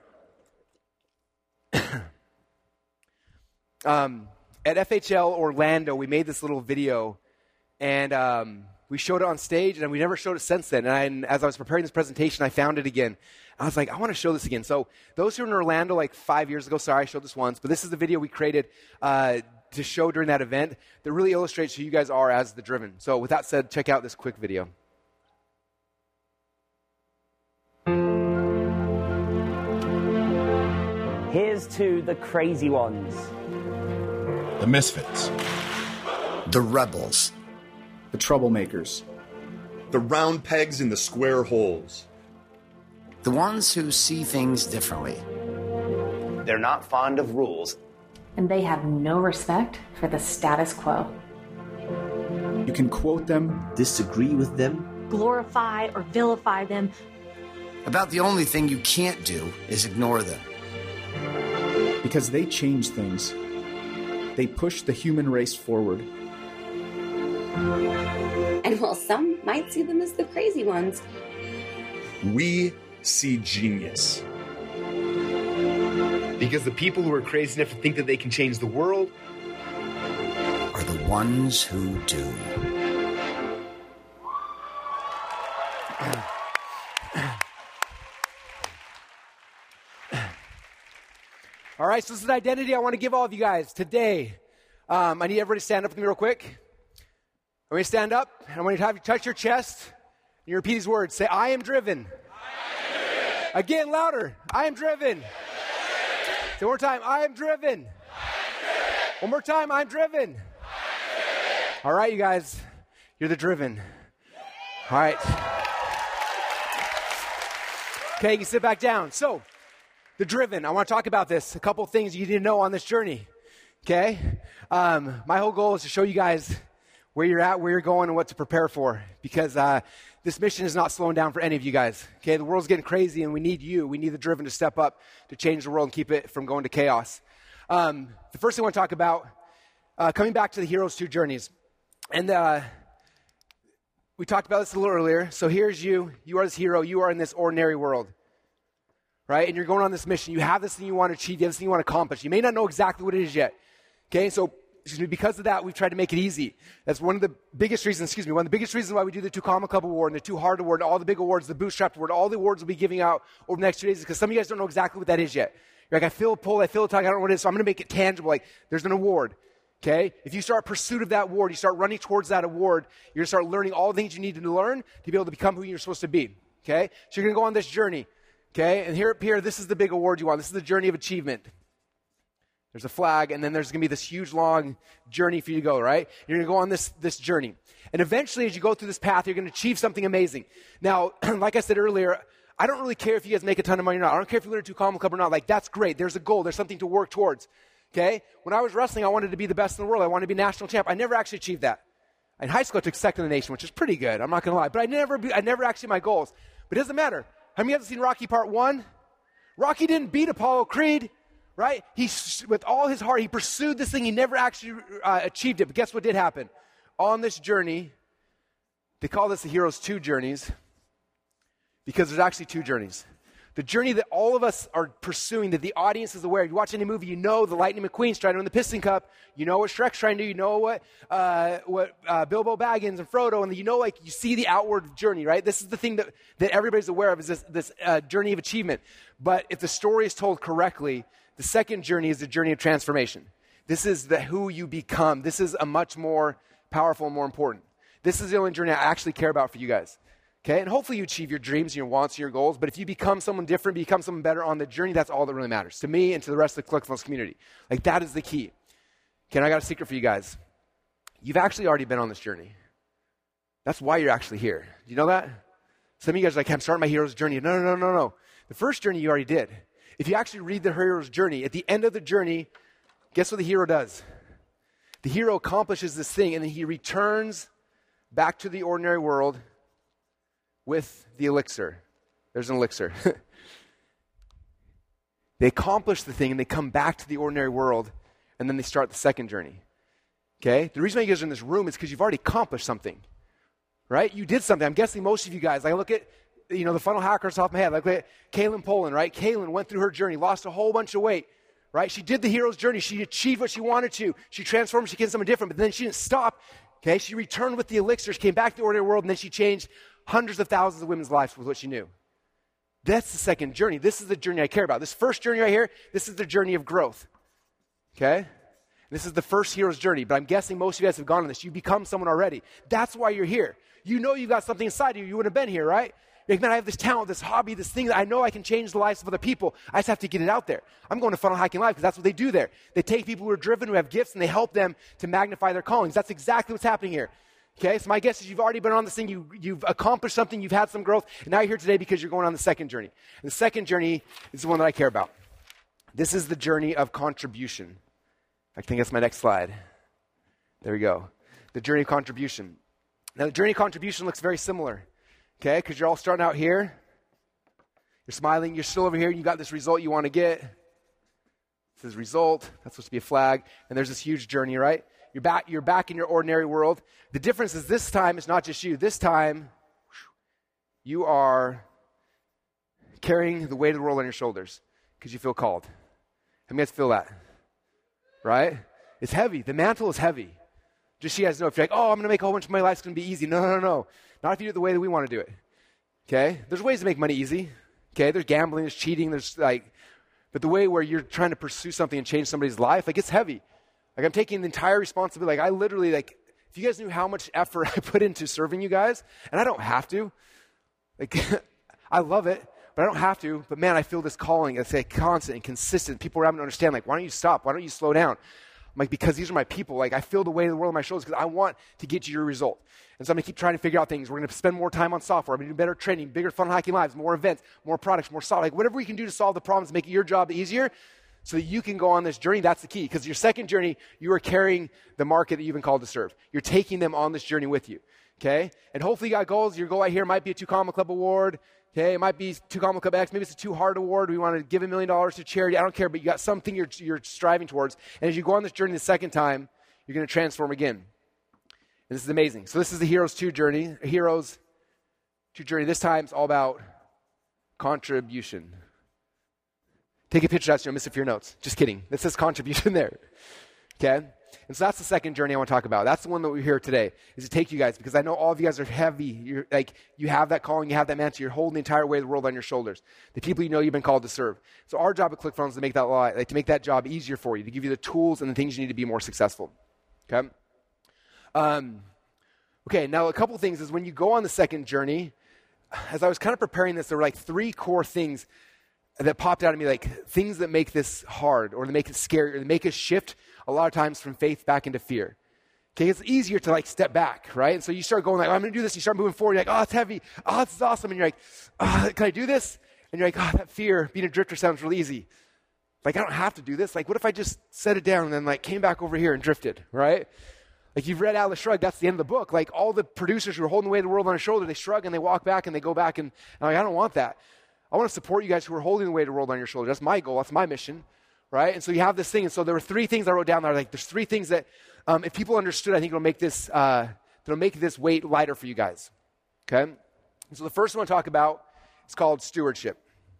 um, at F H L Orlando, we made this little video, and um, we showed it on stage, and we never showed it since then. And, I, and as I was preparing this presentation, I found it again. I was like, I want to show this again. So those who were in Orlando like five years ago, sorry, I showed this once, but this is the video we created uh, to show during that event that really illustrates who you guys are as the driven. So with that said, check out this quick video. Here's to the crazy ones. The misfits. The rebels. The troublemakers. The round pegs in the square holes. The ones who see things differently. They're not fond of rules. And they have no respect for the status quo. You can quote them, disagree with them, glorify or vilify them. About the only thing you can't do is ignore them. Because they change things. They push the human race forward. And while some might see them as the crazy ones, we see genius. Because the people who are crazy enough to think that they can change the world are the ones who do. All right, so this is an identity I want to give all of you guys today. Um, I need everybody to stand up with me real quick. I want you to stand up, and I want you to have you touch your chest, and you repeat these words. Say, I am driven. I am driven. Again, louder. I am driven. Say one more time. I am driven. I am driven. One more time. I'm driven. I'm driven. All right, you guys, you're the driven. All right. Okay, you can sit back down. So, the driven, I want to talk about this. A couple things you need to know on this journey. Okay? Um, my whole goal is to show you guys where you're at, where you're going, and what to prepare for. Because uh, this mission is not slowing down for any of you guys. Okay? The world's getting crazy, and we need you. We need the driven to step up to change the world and keep it from going to chaos. Um, the first thing I want to talk about, uh, coming back to the Heroes two journeys. And uh, we talked about this a little earlier. So here's you. You are this hero. You are in this ordinary world. Right? And you're going on this mission. You have this thing you want to achieve. You have this thing you want to accomplish. You may not know exactly what it is yet. Okay? So, excuse me, because of that, we've tried to make it easy. That's one of the biggest reasons, excuse me, one of the biggest reasons why we do the Two Comma Club Award and the Two Hard Award, all the big awards, the Bootstrap Award, all the awards we'll be giving out over the next two days is because some of you guys don't know exactly what that is yet. You're like, I feel a pull, I feel a tug, I don't know what it is, so I'm going to make it tangible. Like, there's an award. Okay? If you start pursuit of that award, you start running towards that award, you're going to start learning all the things you need to learn to be able to become who you're supposed to be. Okay? So you're going to go on this journey. Okay? And here, here, this is the big award you want. This is the journey of achievement. There's a flag, and then there's going to be this huge, long journey for you to go, right? You're going to go on this, this journey. And eventually, as you go through this path, you're going to achieve something amazing. Now, like I said earlier, I don't really care if you guys make a ton of money or not. I don't care if you learn a Two Comma Club or not. Like, that's great. There's a goal. There's something to work towards. Okay? When I was wrestling, I wanted to be the best in the world. I wanted to be national champ. I never actually achieved that. In high school, I took second in the nation, which is pretty good. I'm not going to lie. But I never, be, I never actually my goals. But it doesn't matter. How many of you have seen Rocky Part one? Rocky didn't beat Apollo Creed, right? He, with all his heart, he pursued this thing. He never actually uh, achieved it. But guess what did happen? On this journey, they call this the Heroes two journeys because there's actually two journeys. The journey that all of us are pursuing, that the audience is aware. If you watch any movie, you know the Lightning McQueen's trying to win the Piston Cup. You know what Shrek's trying to do. You know what uh, what uh, Bilbo Baggins and Frodo, and you know, like, you see the outward journey, right? This is the thing that, that everybody's aware of, is this, this uh, journey of achievement. But if the story is told correctly, the second journey is the journey of transformation. This is the who you become. This is a much more powerful and more important. This is the only journey I actually care about for you guys. Okay, and hopefully you achieve your dreams, your wants, and your goals, but if you become someone different, become someone better on the journey, that's all that really matters to me and to the rest of the ClickFunnels community. Like, that is the key. Okay, and I got a secret for you guys. You've actually already been on this journey. That's why you're actually here. Do you know that? Some of you guys are like, I'm starting my hero's journey. No, no, no, no, no. The first journey you already did. If you actually read the hero's journey, at the end of the journey, guess what the hero does? The hero accomplishes this thing, and then he returns back to the ordinary world with the elixir. There's an elixir. They accomplish the thing, and they come back to the ordinary world, and then they start the second journey. Okay? The reason why you guys are in this room is because you've already accomplished something. Right? You did something. I'm guessing most of you guys, like, I look at, you know, the funnel hackers off my head. Like, look at Kaylin Poland, right? Kaylin went through her journey, lost a whole bunch of weight. Right? She did the hero's journey. She achieved what she wanted to. She transformed. She became someone different, but then she didn't stop. Okay? She returned with the elixir. She came back to the ordinary world, and then she changed hundreds of thousands of women's lives with what she knew. That's the second journey. This is the journey I care about. This first journey right here, this is the journey of growth. Okay? This is the first hero's journey, but I'm guessing most of you guys have gone on this. You become someone already. That's why you're here. You know you've got something inside of you. You wouldn't have been here, right? You're like, man, I have this talent, this hobby, this thing that I know I can change the lives of other people. I just have to get it out there. I'm going to Funnel Hacking Live because that's what they do there. They take people who are driven, who have gifts, and they help them to magnify their callings. That's exactly what's happening here. Okay, so my guess is you've already been on this thing, you, you've accomplished something, you've had some growth, and now you're here today because you're going on the second journey. And the second journey is the one that I care about. This is the journey of contribution. I think that's my next slide. There we go. The journey of contribution. Now, the journey of contribution looks very similar, okay, because you're all starting out here. You're smiling. You're still over here. You got this result you want to get. It says result. That's supposed to be a flag. And there's this huge journey, right? You're back, you're back in your ordinary world. The difference is this time it's not just you. This time, you are carrying the weight of the world on your shoulders because you feel called. How many guys feel that? Right? It's heavy. The mantle is heavy. Just so you guys know, if you're like, oh, I'm going to make a whole bunch of my life's going to be easy. No, no, no, no. Not if you do it the way that we want to do it. Okay? There's ways to make money easy. Okay? There's gambling, there's cheating, there's like, but the way where you're trying to pursue something and change somebody's life, like, it's heavy. Like, I'm taking the entire responsibility. Like, I literally, like, if you guys knew how much effort I put into serving you guys, and I don't have to. Like, I love it, but I don't have to. But, man, I feel this calling. It's like constant and consistent. People around me don't understand, like, why don't you stop? Why don't you slow down? I'm like, because these are my people. Like, I feel the weight of the world on my shoulders because I want to get you your result. And so I'm going to keep trying to figure out things. We're going to spend more time on software. I'm going to do better training, bigger Funnel Hacking Lives, more events, more products, more software. Like, whatever we can do to solve the problems, make your job easier so that you can go on this journey. That's the key. Because your second journey, you are carrying the market that you've been called to serve. You're taking them on this journey with you. Okay? And hopefully you got goals. Your goal right here might be a Two Comma Club award. Okay? It might be Two Comma Club X. Maybe it's a Too Hard award. We want to give a million dollars to charity. I don't care, but you got something you're, you're striving towards. And as you go on this journey the second time, you're going to transform again. And this is amazing. So this is the Heroes two journey. Heroes two journey. This time it's all about contribution. Take a picture of that so you don't miss it for your notes. Just kidding. This says contribution there. Okay? And so that's the second journey I want to talk about. That's the one that we're here today, is to take you guys, because I know all of you guys are heavy. You're like, you have that calling, you have that mantle, you're holding the entire weight of the world on your shoulders. The people you know you've been called to serve. So our job at ClickFunnels is to make that like to make that job easier for you, to give you the tools and the things you need to be more successful. Okay? Um, okay, now a couple things is when you go on the second journey, as I was kind of preparing this, there were like three core things that popped out at me, like things that make this hard or that make it scary or that make us shift a lot of times from faith back into fear. Okay, it's easier to like step back, right? And so you start going like, oh, I'm going to do this. You start moving forward. You're like, oh, it's heavy. Oh, this is awesome. And you're like, oh, can I do this? And you're like, oh, that fear, being a drifter sounds really easy. Like, I don't have to do this. Like, what if I just set it down and then like came back over here and drifted, right? Like you've read Atlas Shrugged, that's the end of the book. Like all the producers who are holding the weight of the world on their shoulder, they shrug and they walk back and they go back and, and I'm like, I don't want that. I want to support you guys who are holding the weight of the world on your shoulder. That's my goal. That's my mission, right? And so you have this thing. And so there were three things I wrote down there. Like there's three things that um, if people understood, I think it'll make this uh, it'll make this weight lighter for you guys. Okay? And so the first one I want to talk about is called stewardship.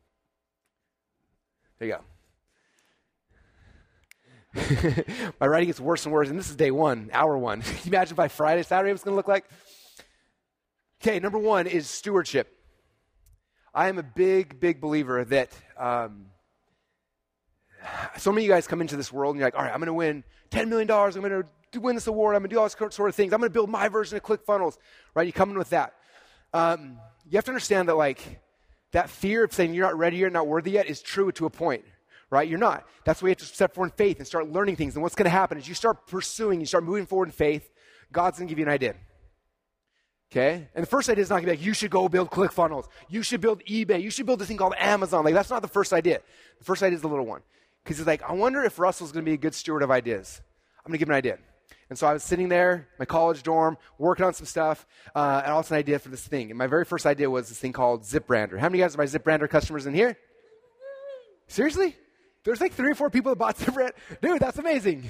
There you go. My writing gets worse and worse, and this is day one, hour one. Can you imagine by Friday, Saturday, what it's going to look like? Okay, number one is stewardship. I am a big, big believer that um, so many of you guys come into this world and you're like, all right, I'm going to win ten million dollars. I'm going to win this award. I'm going to do all this sort of things. I'm going to build my version of ClickFunnels, right? You come in with that. Um, you have to understand that like that fear of saying you're not ready, you're not worthy yet is true to a point, right? You're not. That's why you have to step forward in faith and start learning things. And what's going to happen is you start pursuing, you start moving forward in faith, God's going to give you an idea. Okay? And the first idea is not going to be like, you should go build ClickFunnels. You should build eBay. You should build this thing called Amazon. Like, that's not the first idea. The first idea is the little one. Because it's like, I wonder if Russell's going to be a good steward of ideas. I'm going to give him an idea. And so I was sitting there, my college dorm, working on some stuff, uh, and also an idea for this thing. And my very first idea was this thing called ZipBrander. How many of you guys are my ZipBrander customers in here? Seriously? There's like three or four people that bought ZipBrander. Dude, that's amazing.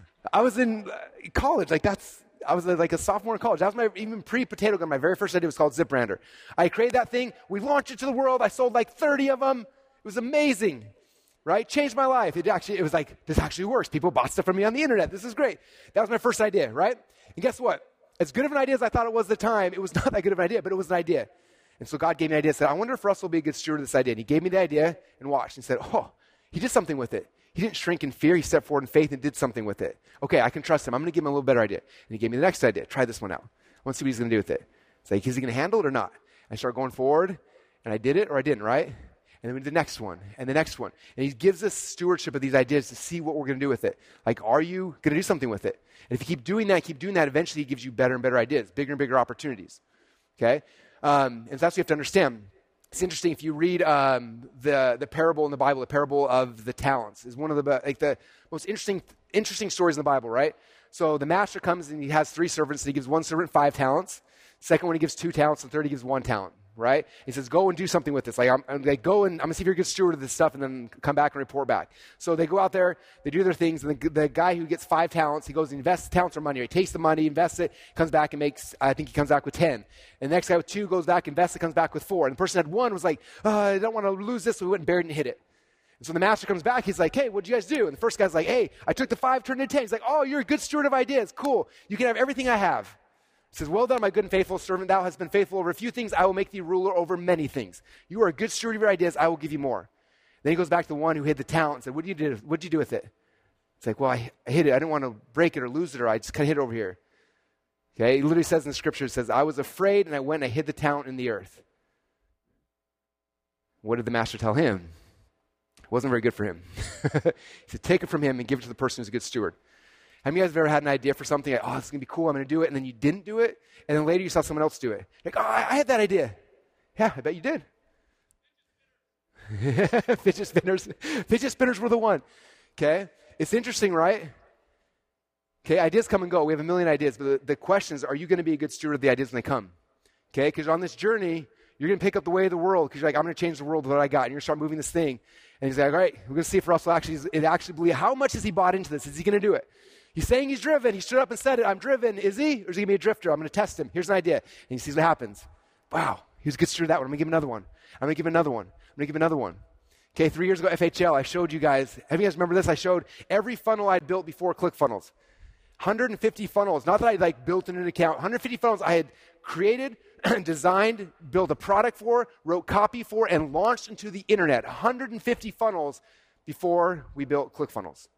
I was in college. Like, that's... I was like a sophomore in college. That was my, even pre-Potato Gun, my very first idea was called ZipBrander. I created that thing. We launched it to the world. I sold like thirty of them. It was amazing, right? Changed my life. It actually, it was like, this actually works. People bought stuff from me on the internet. This is great. That was my first idea, right? And guess what? As good of an idea as I thought it was at the time, it was not that good of an idea, but it was an idea. And so God gave me an idea and said, I wonder if Russell will be a good steward of this idea. And he gave me the idea and watched and said, oh, he did something with it. He didn't shrink in fear. He stepped forward in faith and did something with it. Okay, I can trust him. I'm going to give him a little better idea. And he gave me the next idea. Try this one out. I want to see what he's going to do with it. It's like, is he going to handle it or not? I started going forward, and I did it or I didn't, right? And then we did the next one and the next one. And he gives us stewardship of these ideas to see what we're going to do with it. Like, are you going to do something with it? And if you keep doing that, keep doing that, eventually he gives you better and better ideas, bigger and bigger opportunities. Okay? Um, and so that's what you have to understand. It's interesting if you read um, the the parable in the Bible, the parable of the talents is one of the like the most interesting interesting stories in the Bible, right? So the master comes and he has three servants. And he gives one servant five talents. Second one he gives two talents. The third he gives one talent, right? He says, "Go and do something with this." Like I'm, I'm like, go and I'm gonna see if you're a good steward of this stuff, and then come back and report back. So they go out there, they do their things, and the, the guy who gets five talents, he goes and invests the talents or money. Or he takes the money, invests it, comes back and makes. I think he comes back with ten. And the next guy with two goes back, invests it, comes back with four. And the person that had one was like, oh, I don't want to lose this, so we went and buried it and hid it. And so the master comes back, he's like, hey, what'd you guys do? And the first guy's like, hey, I took the five, turned it into ten. He's like, oh, you're a good steward of ideas. Cool. You can have everything I have. He says, well done, my good and faithful servant. Thou hast been faithful over a few things. I will make thee ruler over many things. You are a good steward of your ideas. I will give you more. Then he goes back to the one who hid the talent and said, what did you do? What did you do with it? It's like, well, I, I hid it. I didn't want to break it or lose it, or I just kind of hid it over here. Okay, it literally says in the scripture, it says, I was afraid and I went and I hid the talent in the earth. What did the master tell him? It wasn't very good for him. He said, take it from him and give it to the person who's a good steward. Have you guys ever had an idea for something, like, oh, this is going to be cool, I'm going to do it, and then you didn't do it, and then later you saw someone else do it? Like, oh, I, I had that idea. Yeah, I bet you did. Fidget spinners. Fidget spinners were the one. Okay? It's interesting, right? Okay, ideas come and go. We have a million ideas, but the, the question is, are you going to be a good steward of the ideas when they come? Okay, because on this journey, you're going to pick up the way of the world because you're like, I'm going to change the world with what I got, and you're going to start moving this thing. And he's like, all right, we're going to see if Russell actually is it actually believe. How much has he bought into this? Is he going to do it? He's saying he's driven. He stood up and said it. I'm driven. Is he? Or is he going to be a drifter? I'm going to test him. Here's an idea. And he sees what happens. Wow, he was a good steward of that one. I'm going to give him another one. I'm going to give him another one. I'm going to give him another one. Okay, three years ago, F H L, I showed you guys. Have you guys remember this? I showed every funnel I'd built before ClickFunnels. one hundred fifty funnels. Not that I like built in an account. one hundred fifty funnels I had created, designed, built a product for, wrote copy for, and launched into the internet. one hundred fifty funnels before we built ClickFunnels.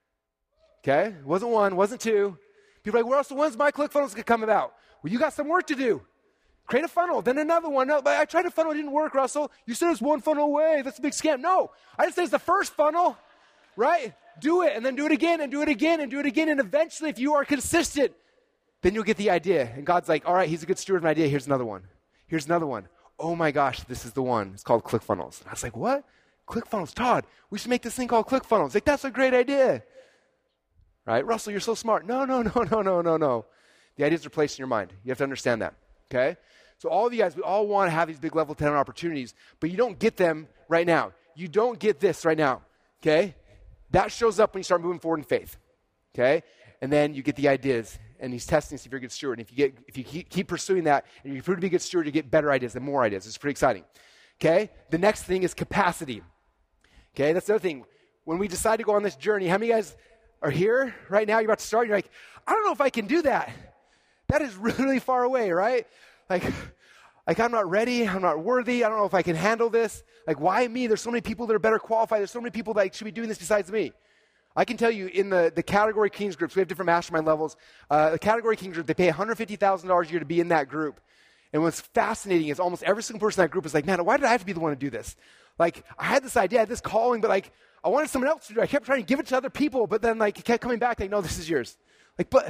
Okay? It wasn't one, wasn't two. People are like, well, Russell, when's my ClickFunnels going to come about? Well, you got some work to do. Create a funnel, then another one. No, but I tried a funnel, it didn't work, Russell. You said it's one funnel away. That's a big scam. No, I just said it's the first funnel, right? Do it, and then do it again, and do it again, and do it again. And eventually, if you are consistent, then you'll get the idea. And God's like, all right, he's a good steward of an idea. Here's another one. Here's another one. Oh my gosh, this is the one. It's called ClickFunnels. And I was like, what? ClickFunnels, Todd, we should make this thing called ClickFunnels. Like, that's a great idea. Right? Russell, you're so smart. No, no, no, no, no, no, no. The ideas are placed in your mind. You have to understand that, okay? So all of you guys, we all want to have these big level ten opportunities, but you don't get them right now. You don't get this right now, okay? That shows up when you start moving forward in faith, okay? And then you get the ideas, and he's testing to see if you're a good steward. And if you get, if you keep, keep pursuing that, and you prove to be a good steward, you get better ideas and more ideas. It's pretty exciting, okay? The next thing is capacity, okay? That's the other thing. When we decide to go on this journey, how many of you guys are here right now? You're about to start, and you're like, I don't know if I can do that. That is really far away, right? Like, like, I'm not ready. I'm not worthy. I don't know if I can handle this. Like, why me? There's so many people that are better qualified. There's so many people that should be doing this besides me. I can tell you in the, the Category Kings groups, we have different mastermind levels. Uh, the Category Kings group, they pay one hundred fifty thousand dollars a year to be in that group. And what's fascinating is almost every single person in that group is like, man, why did I have to be the one to do this? Like, I had this idea, I had this calling, but like, I wanted someone else to do it. I kept trying to give it to other people, but then like, it kept coming back like, no, this is yours. Like, but,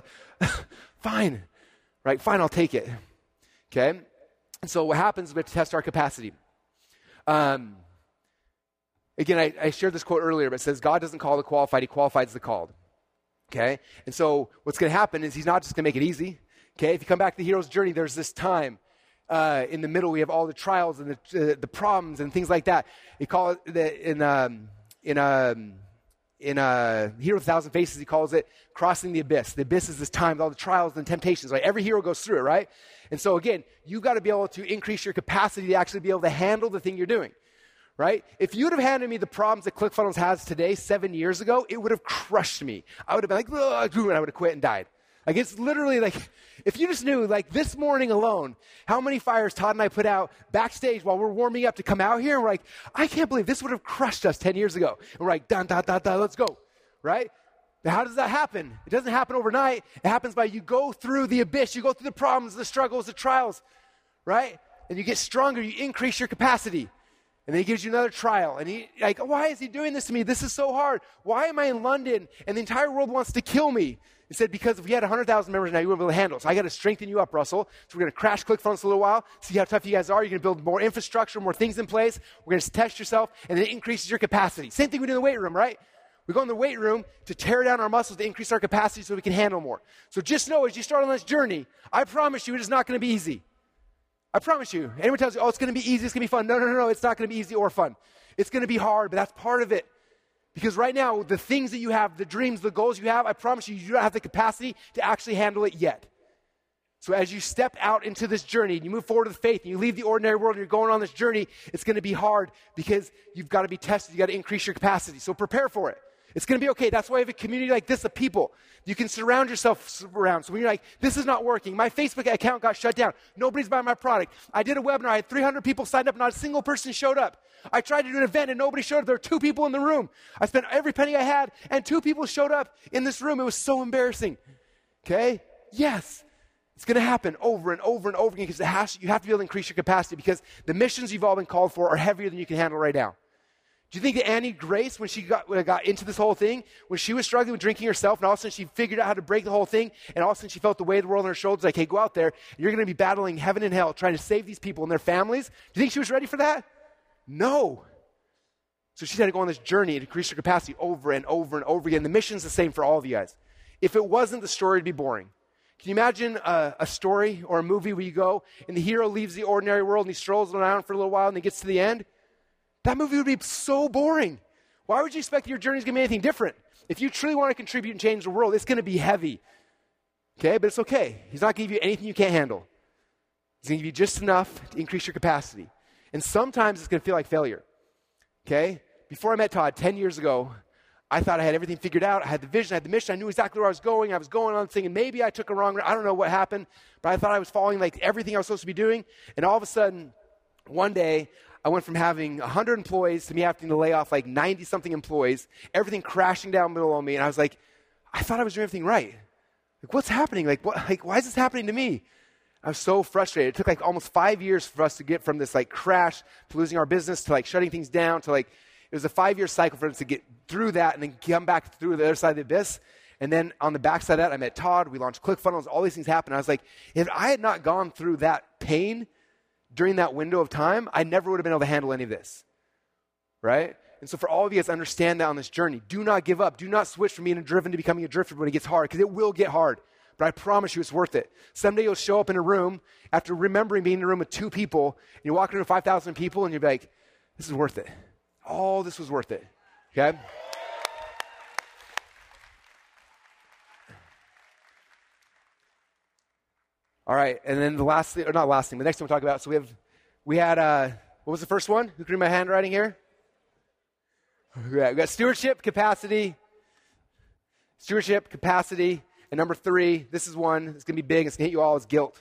fine. Right, fine, I'll take it. Okay? And so what happens is we have to test our capacity. Um, again, I, I shared this quote earlier, but it says, God doesn't call the qualified, he qualifies the called. Okay? And so what's going to happen is he's not just going to make it easy. Okay? If you come back to the hero's journey, there's this time. Uh, in the middle, we have all the trials and the, uh, the problems and things like that. He call it the, in um, in um, in uh, Hero with a Thousand Faces. He calls it crossing the abyss. The abyss is this time, all the trials and temptations. Right? Every hero goes through it, right? And so again, you got to be able to increase your capacity to actually be able to handle the thing you're doing. Right? If you would have handed me the problems that ClickFunnels has today seven years ago, it would have crushed me. I would have been like, ugh, and I would have quit and died. Like, it's literally like, if you just knew, like, this morning alone, how many fires Todd and I put out backstage while we're warming up to come out here, and we're like, I can't believe this would have crushed us ten years ago. And we're like, dun, dun, dun, dun, let's go, right? Now, how does that happen? It doesn't happen overnight. It happens by you go through the abyss, you go through the problems, the struggles, the trials, right? And you get stronger, you increase your capacity. And then he gives you another trial. And he, like, why is he doing this to me? This is so hard. Why am I in London and the entire world wants to kill me? He said, because if we had one hundred thousand members now, you wouldn't be able to handle it. So I got to strengthen you up, Russell. So we're going to crash ClickFunnels a little while, see how tough you guys are. You're going to build more infrastructure, more things in place. We're going to test yourself, and then it increases your capacity. Same thing we do in the weight room, right? We go in the weight room to tear down our muscles, to increase our capacity so we can handle more. So just know, as you start on this journey, I promise you it is not going to be easy. I promise you. Anyone tells you, oh, it's going to be easy, it's going to be fun. No, no, no, no, it's not going to be easy or fun. It's going to be hard, but that's part of it. Because right now, the things that you have, the dreams, the goals you have, I promise you, you don't have the capacity to actually handle it yet. So as you step out into this journey and you move forward with faith and you leave the ordinary world and you're going on this journey, it's going to be hard because you've got to be tested. You've got to increase your capacity. So prepare for it. It's going to be okay. That's why we have a community like this of people you can surround yourself around. So when you're like, this is not working. My Facebook account got shut down. Nobody's buying my product. I did a webinar. I had three hundred people signed up. Not a single person showed up. I tried to do an event and nobody showed up. There were two people in the room. I spent every penny I had and two people showed up in this room. It was so embarrassing. Okay? Yes. It's going to happen over and over and over again because it has, you have to be able to increase your capacity because the missions you've all been called for are heavier than you can handle right now. Do you think that Annie Grace, when she got, when I got into this whole thing, when she was struggling with drinking herself, and all of a sudden she figured out how to break the whole thing, and all of a sudden she felt the weight of the world on her shoulders, like, hey, go out there, and you're going to be battling heaven and hell, trying to save these people and their families. Do you think she was ready for that? No. So she had to go on this journey to increase her capacity over and over and over again. The mission's the same for all of you guys. If it wasn't, the story would be boring. Can you imagine a, a story or a movie where you go, and the hero leaves the ordinary world, and he strolls around for a little while, and he gets to the end? That movie would be so boring. Why would you expect your journey is going to be anything different? If you truly want to contribute and change the world, it's going to be heavy. Okay, but it's okay. He's not going to give you anything you can't handle. He's going to give you just enough to increase your capacity. And sometimes it's going to feel like failure. Okay? Before I met Todd ten years ago, I thought I had everything figured out. I had the vision, I had the mission. I knew exactly where I was going. I was going on thinking maybe I took a wrong route. I don't know what happened, but I thought I was following like everything I was supposed to be doing. And all of a sudden, one day, I went from having one hundred employees to me having to lay off like ninety-something employees, everything crashing down middle on me. And I was like, I thought I was doing everything right. Like, what's happening? Like, what, like, why is this happening to me? I was so frustrated. It took like almost five years for us to get from this like crash to losing our business to like shutting things down to like, it was a five-year cycle for us to get through that and then come back through the other side of the abyss. And then on the backside of that, I met Todd. We launched ClickFunnels. All these things happened. I was like, if I had not gone through that pain during that window of time, I never would have been able to handle any of this, right? And so for all of you guys, understand that on this journey. Do not give up. Do not switch from being a driven to becoming a drifter when it gets hard, because it will get hard. But I promise you it's worth it. Someday you'll show up in a room after remembering being in a room with two people, and you walk into five thousand people, and you'll be like, this is worth it. All this was worth it, okay? All right, and then the last thing, or not last thing, the next thing we'll talk about, so we have, we had, uh, what was the first one? Who can read my handwriting here? We got, we got stewardship, capacity, stewardship, capacity, and number three, this is one, it's going to be big, it's going to hit you all, is guilt.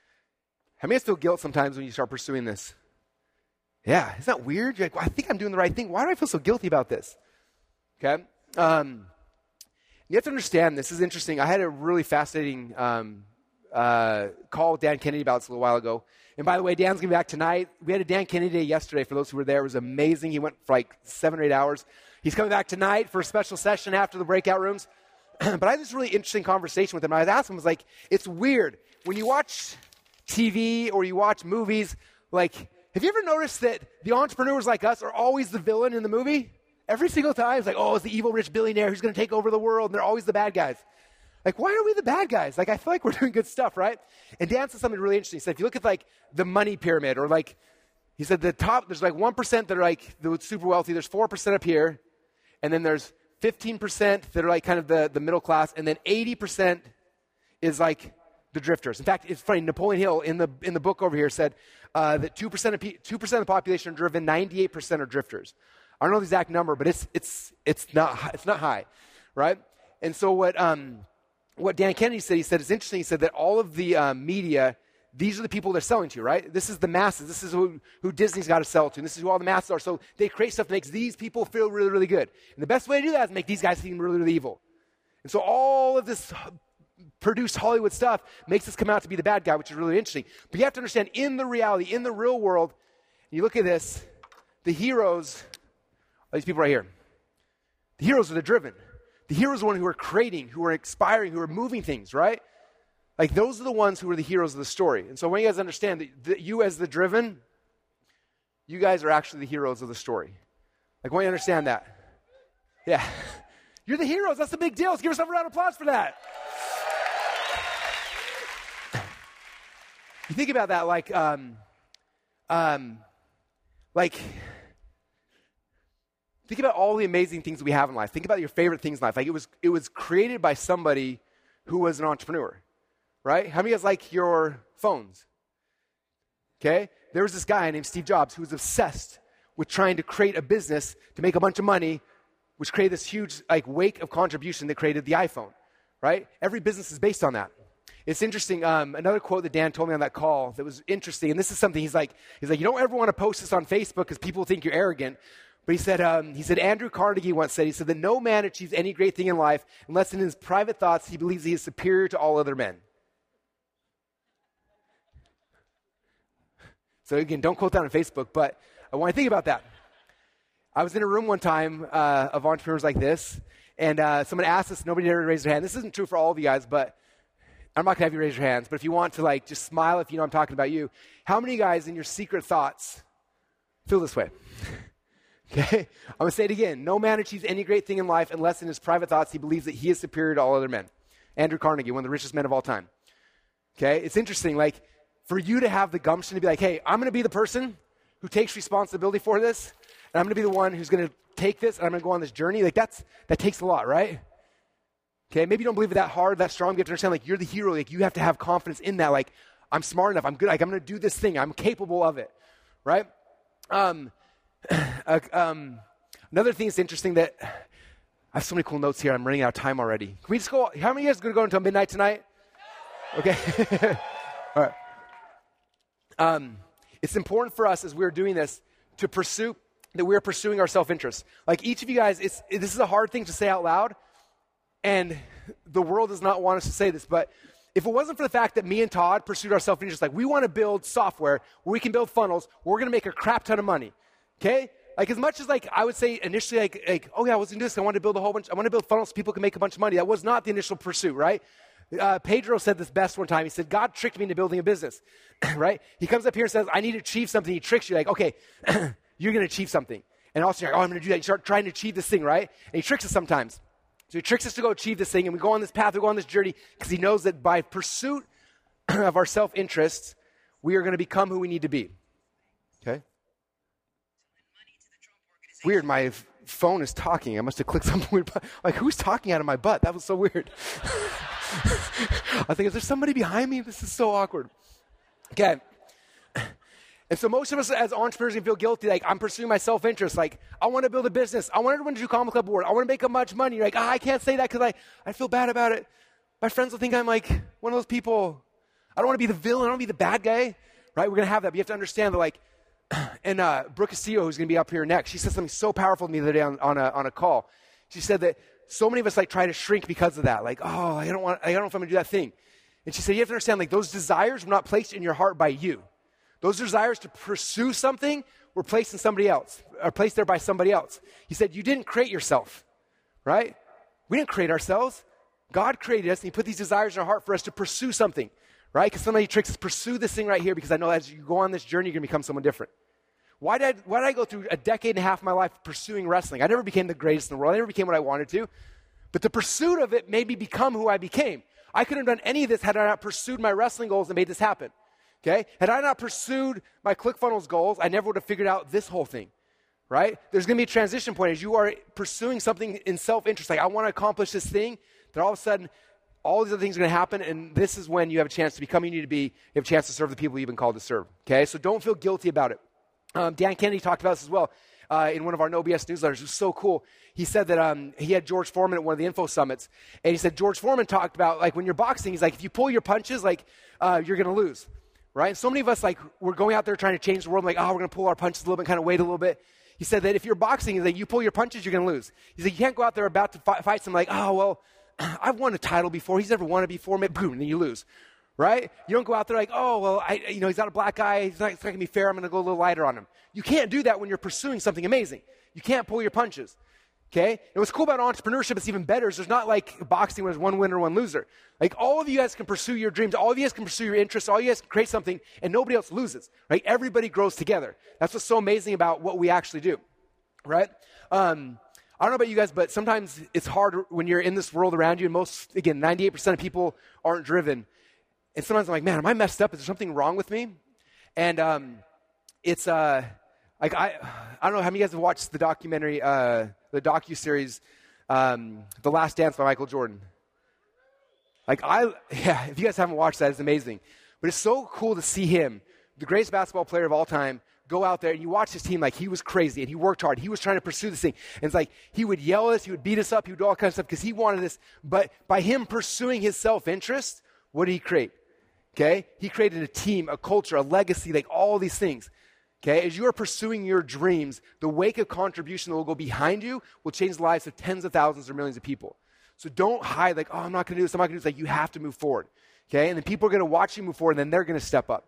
How many of us feel guilt sometimes when you start pursuing this? Yeah, isn't that weird? You're like, well, I think I'm doing the right thing. Why do I feel so guilty about this? Okay? Um, you have to understand, this is interesting. I had a really fascinating um, uh, call with Dan Kennedy about this a little while ago. And by the way, Dan's going to be back tonight. We had a Dan Kennedy day yesterday. For those who were there, it was amazing. He went for like seven or eight hours. He's coming back tonight for a special session after the breakout rooms. But I had this really interesting conversation with him. I was asking him, I was like, it's weird. When you watch T V or you watch movies, like, have you ever noticed that the entrepreneurs like us are always the villain in the movie? Every single time, it's like, oh, it's the evil rich billionaire who's going to take over the world, and they're always the bad guys. Like, why are we the bad guys? Like, I feel like we're doing good stuff, right? And Dan said something really interesting. He said, if you look at, like, the money pyramid, or, like, he said the top, there's, like, one percent that are, like, the super wealthy. There's four percent up here, and then there's fifteen percent that are, like, kind of the, the middle class, and then eighty percent is, like, the drifters. In fact, it's funny, Napoleon Hill in the in the book over here said uh, that two percent of pe- two percent of the population are driven, ninety-eight percent are drifters. I don't know the exact number, but it's it's it's not it's not high, right? And so what um, what Dan Kennedy said, he said it's interesting. He said that all of the uh, media, these are the people they're selling to, right? This is the masses. This is who, who Disney's got to sell to. And this is who all the masses are. So they create stuff that makes these people feel really, really good. And the best way to do that is make these guys seem really, really evil. And so all of this produced Hollywood stuff makes us come out to be the bad guy, which is really interesting. But you have to understand, in the reality, in the real world, you look at this, the heroes are these people right here. The heroes are the driven. The heroes are the ones who are creating, who are inspiring, who are moving things, right? Like, those are the ones who are the heroes of the story. And so when you guys understand that, that you as the driven, you guys are actually the heroes of the story. Like, when you understand that. Yeah. You're the heroes. That's the big deal. Let's give yourself a round of applause for that. You think about that, like, um, um, like, think about all the amazing things that we have in life. Think about your favorite things in life. Like, it was, it was created by somebody who was an entrepreneur, right? How many of you guys like your phones? Okay? There was this guy named Steve Jobs who was obsessed with trying to create a business to make a bunch of money, which created this huge, like, wake of contribution that created the iPhone, right? Every business is based on that. It's interesting, um, another quote that Dan told me on that call that was interesting, and this is something he's like, he's like, you don't ever want to post this on Facebook because people think you're arrogant. But he said, um, he said, Andrew Carnegie once said, he said that no man achieves any great thing in life unless in his private thoughts he believes he is superior to all other men. So again, don't quote that on Facebook, but I want to think about that. I was in a room one time uh, of entrepreneurs like this, and uh, someone asked us, nobody ever raised their hand. This isn't true for all of you guys, but I'm not going to have you raise your hands. But if you want to, like, just smile if you know I'm talking about you. How many guys in your secret thoughts feel this way? Okay? I'm going to say it again. No man achieves any great thing in life unless in his private thoughts he believes that he is superior to all other men. Andrew Carnegie, one of the richest men of all time. Okay? It's interesting, like, for you to have the gumption to be like, hey, I'm going to be the person who takes responsibility for this, and I'm going to be the one who's going to take this, and I'm going to go on this journey. Like, that's that takes a lot, right? Okay, maybe you don't believe it that hard, that strong. You have to understand, like, you're the hero. Like, you have to have confidence in that. Like, I'm smart enough. I'm good. Like, I'm going to do this thing. I'm capable of it, right? Um, uh, um, another thing that's interesting that I have so many cool notes here. I'm running out of time already. Can we just go? How many of you guys are going to go until midnight tonight? Okay. All right. Um, it's important for us as we're doing this to pursue that we're pursuing our self-interest. Like, each of you guys, it's, it, this is a hard thing to say out loud, and the world does not want us to say this, but if it wasn't for the fact that me and Todd pursued our self-interest, like, we want to build software where we can build funnels, where we're going to make a crap ton of money, okay? Like, as much as, like, I would say initially, like, like oh, yeah, I was going to do this. I want to build a whole bunch. I want to build funnels so people can make a bunch of money. That was not the initial pursuit, right? Uh, Pedro said this best one time. He said, God tricked me into building a business, right? He comes up here and says, I need to achieve something. He tricks you, like, okay, you're going to achieve something. And also, you're like, oh, I'm going to do that. You start trying to achieve this thing, right? And he tricks us sometimes. So he tricks us to go achieve this thing, and we go on this path, we go on this journey, because he knows that by pursuit of our self-interests, we are going to become who we need to be. Okay? Weird, my f- phone is talking. I must have clicked something weird. Like, who's talking out of my butt? That was so weird. I think, is there somebody behind me? This is so awkward. Okay. And so most of us as entrepreneurs can feel guilty, like, I'm pursuing my self-interest. Like, I want to build a business. I want everyone to do Common Club Board. I want to make a much money. You're like, ah, I can't say that because I, I feel bad about it. My friends will think I'm like one of those people. I don't want to be the villain. I don't want to be the bad guy. Right? We're going to have that. But you have to understand that, like, and uh, Brooke Castillo, who's going to be up here next, she said something so powerful to me the other day on, on, a, on a call. She said that so many of us, like, try to shrink because of that. Like, oh, I don't want, I don't know if I'm going to do that thing. And she said, you have to understand, like, those desires were not placed in your heart by you. Those desires to pursue something were placed in somebody else, or placed there by somebody else. He said, you didn't create yourself, right? We didn't create ourselves. God created us, and he put these desires in our heart for us to pursue something, right? Because somebody tricks us, pursue this thing right here, because I know as you go on this journey, you're going to become someone different. Why did, I, why did I go through a decade and a half of my life pursuing wrestling? I never became the greatest in the world. I never became what I wanted to. But the pursuit of it made me become who I became. I couldn't have done any of this had I not pursued my wrestling goals and made this happen. Okay? Had I not pursued my ClickFunnels goals, I never would have figured out this whole thing, right? There's going to be a transition point as you are pursuing something in self-interest. Like, I want to accomplish this thing. Then all of a sudden, all these other things are going to happen, and this is when you have a chance to become who you need to be. You have a chance to serve the people you've been called to serve, okay? So don't feel guilty about it. Um, Dan Kennedy talked about this as well uh, in one of our No B S newsletters. It was so cool. He said that um, he had George Foreman at one of the Info Summits, and he said George Foreman talked about, like, when you're boxing, he's like, if you pull your punches, like, uh, you're going to lose. Right? And so many of us, like, we're going out there trying to change the world. Like, oh, we're going to pull our punches a little bit, kind of wait a little bit. He said that if you're boxing, he's like, you pull your punches, you're going to lose. He said, you can't go out there about to fight, fight someone like, oh, well, I've won a title before. He's never won it before. Boom, and then you lose. Right? You don't go out there like, oh, well, I, you know, he's not a black guy. He's not, it's not going to be fair. I'm going to go a little lighter on him. You can't do that when you're pursuing something amazing. You can't pull your punches. Okay? And what's cool about entrepreneurship, it's even better, is there's not like boxing where there's one winner, one loser. Like, all of you guys can pursue your dreams. All of you guys can pursue your interests. All of you guys can create something, and nobody else loses. Right? Everybody grows together. That's what's so amazing about what we actually do. Right? Um, I don't know about you guys, but sometimes it's hard when you're in this world around you, and most, again, ninety-eight percent of people aren't driven. And sometimes I'm like, man, am I messed up? Is there something wrong with me? And um, it's, uh, like, I I don't know how many of you guys have watched the documentary, uh, the docuseries, um, The Last Dance by Michael Jordan. Like, I, yeah, if you guys haven't watched that, it's amazing. But it's so cool to see him, the greatest basketball player of all time, go out there, and you watch his team, like, he was crazy, and he worked hard. He was trying to pursue this thing. And it's like, he would yell at us, he would beat us up, he would do all kinds of stuff because he wanted this. But by him pursuing his self-interest, what did he create? Okay? He created a team, a culture, a legacy, like all these things. Okay? As you are pursuing your dreams, the wake of contribution that will go behind you will change the lives of tens of thousands or millions of people. So don't hide like, oh, I'm not going to do this, I'm not going to do this. Like, you have to move forward. Okay? And then people are going to watch you move forward, and then they're going to step up.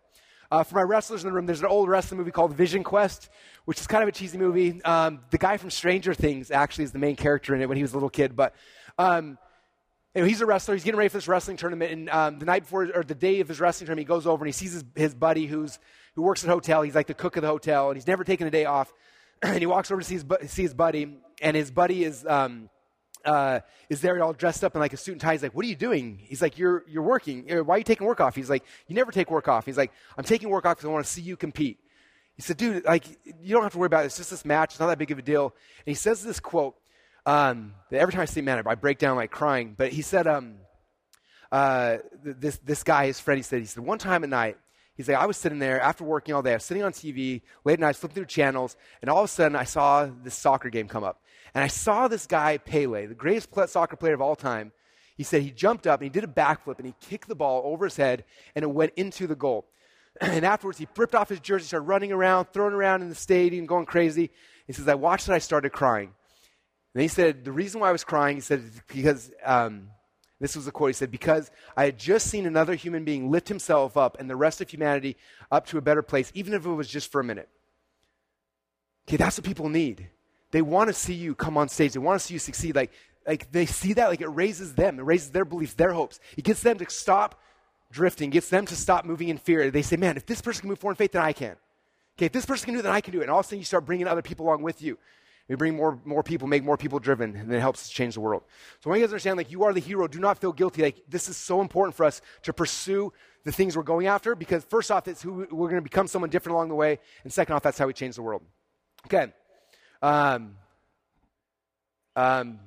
Uh, for my wrestlers in the room, there's an old wrestling movie called Vision Quest, which is kind of a cheesy movie. Um, the guy from Stranger Things actually is the main character in it when he was a little kid. But um, anyway, he's a wrestler. He's getting ready for this wrestling tournament. And um, the night before, or the day of his wrestling tournament, he goes over and he sees his, his buddy who's who works at a hotel. He's like the cook of the hotel, and he's never taken a day off. And he walks over to see his, see his buddy, and his buddy is um, uh, is there all dressed up in like a suit and tie. He's like, "What are you doing?" He's like, "You're you're working. Why are you taking work off?" He's like, "You never take work off." He's like, "I'm taking work off because I want to see you compete." He said, "Dude, like you don't have to worry about it. It's just this match. It's not that big of a deal." And he says this quote um, that every time I see man, I break down like crying. But he said, um, uh, "This this guy, his friend, he said, he said one time at night." He's like, I was sitting there after working all day. I was sitting on T V late at night, flipping through channels, and all of a sudden I saw this soccer game come up. And I saw this guy, Pele, the greatest soccer player of all time. He said he jumped up and he did a backflip and he kicked the ball over his head and it went into the goal. And afterwards he ripped off his jersey, started running around, throwing around in the stadium, going crazy. He says, I watched it, I started crying. And he said, the reason why I was crying, he said, because... Um, This was the quote. He said, because I had just seen another human being lift himself up and the rest of humanity up to a better place, even if it was just for a minute. Okay, that's what people need. They want to see you come on stage. They want to see you succeed. Like, like they see that, like it raises them. It raises their beliefs, their hopes. It gets them to stop drifting, gets them to stop moving in fear. They say, man, if this person can move forward in faith, then I can. Okay, if this person can do it, then I can do it. And all of a sudden you start bringing other people along with you. We bring more, more people, make more people driven, and it helps us change the world. So I want you guys to understand, like, you are the hero. Do not feel guilty. Like, this is so important for us to pursue the things we're going after, because first off, it's who we're going to become someone different along the way, and second off, that's how we change the world. Okay. Um, um,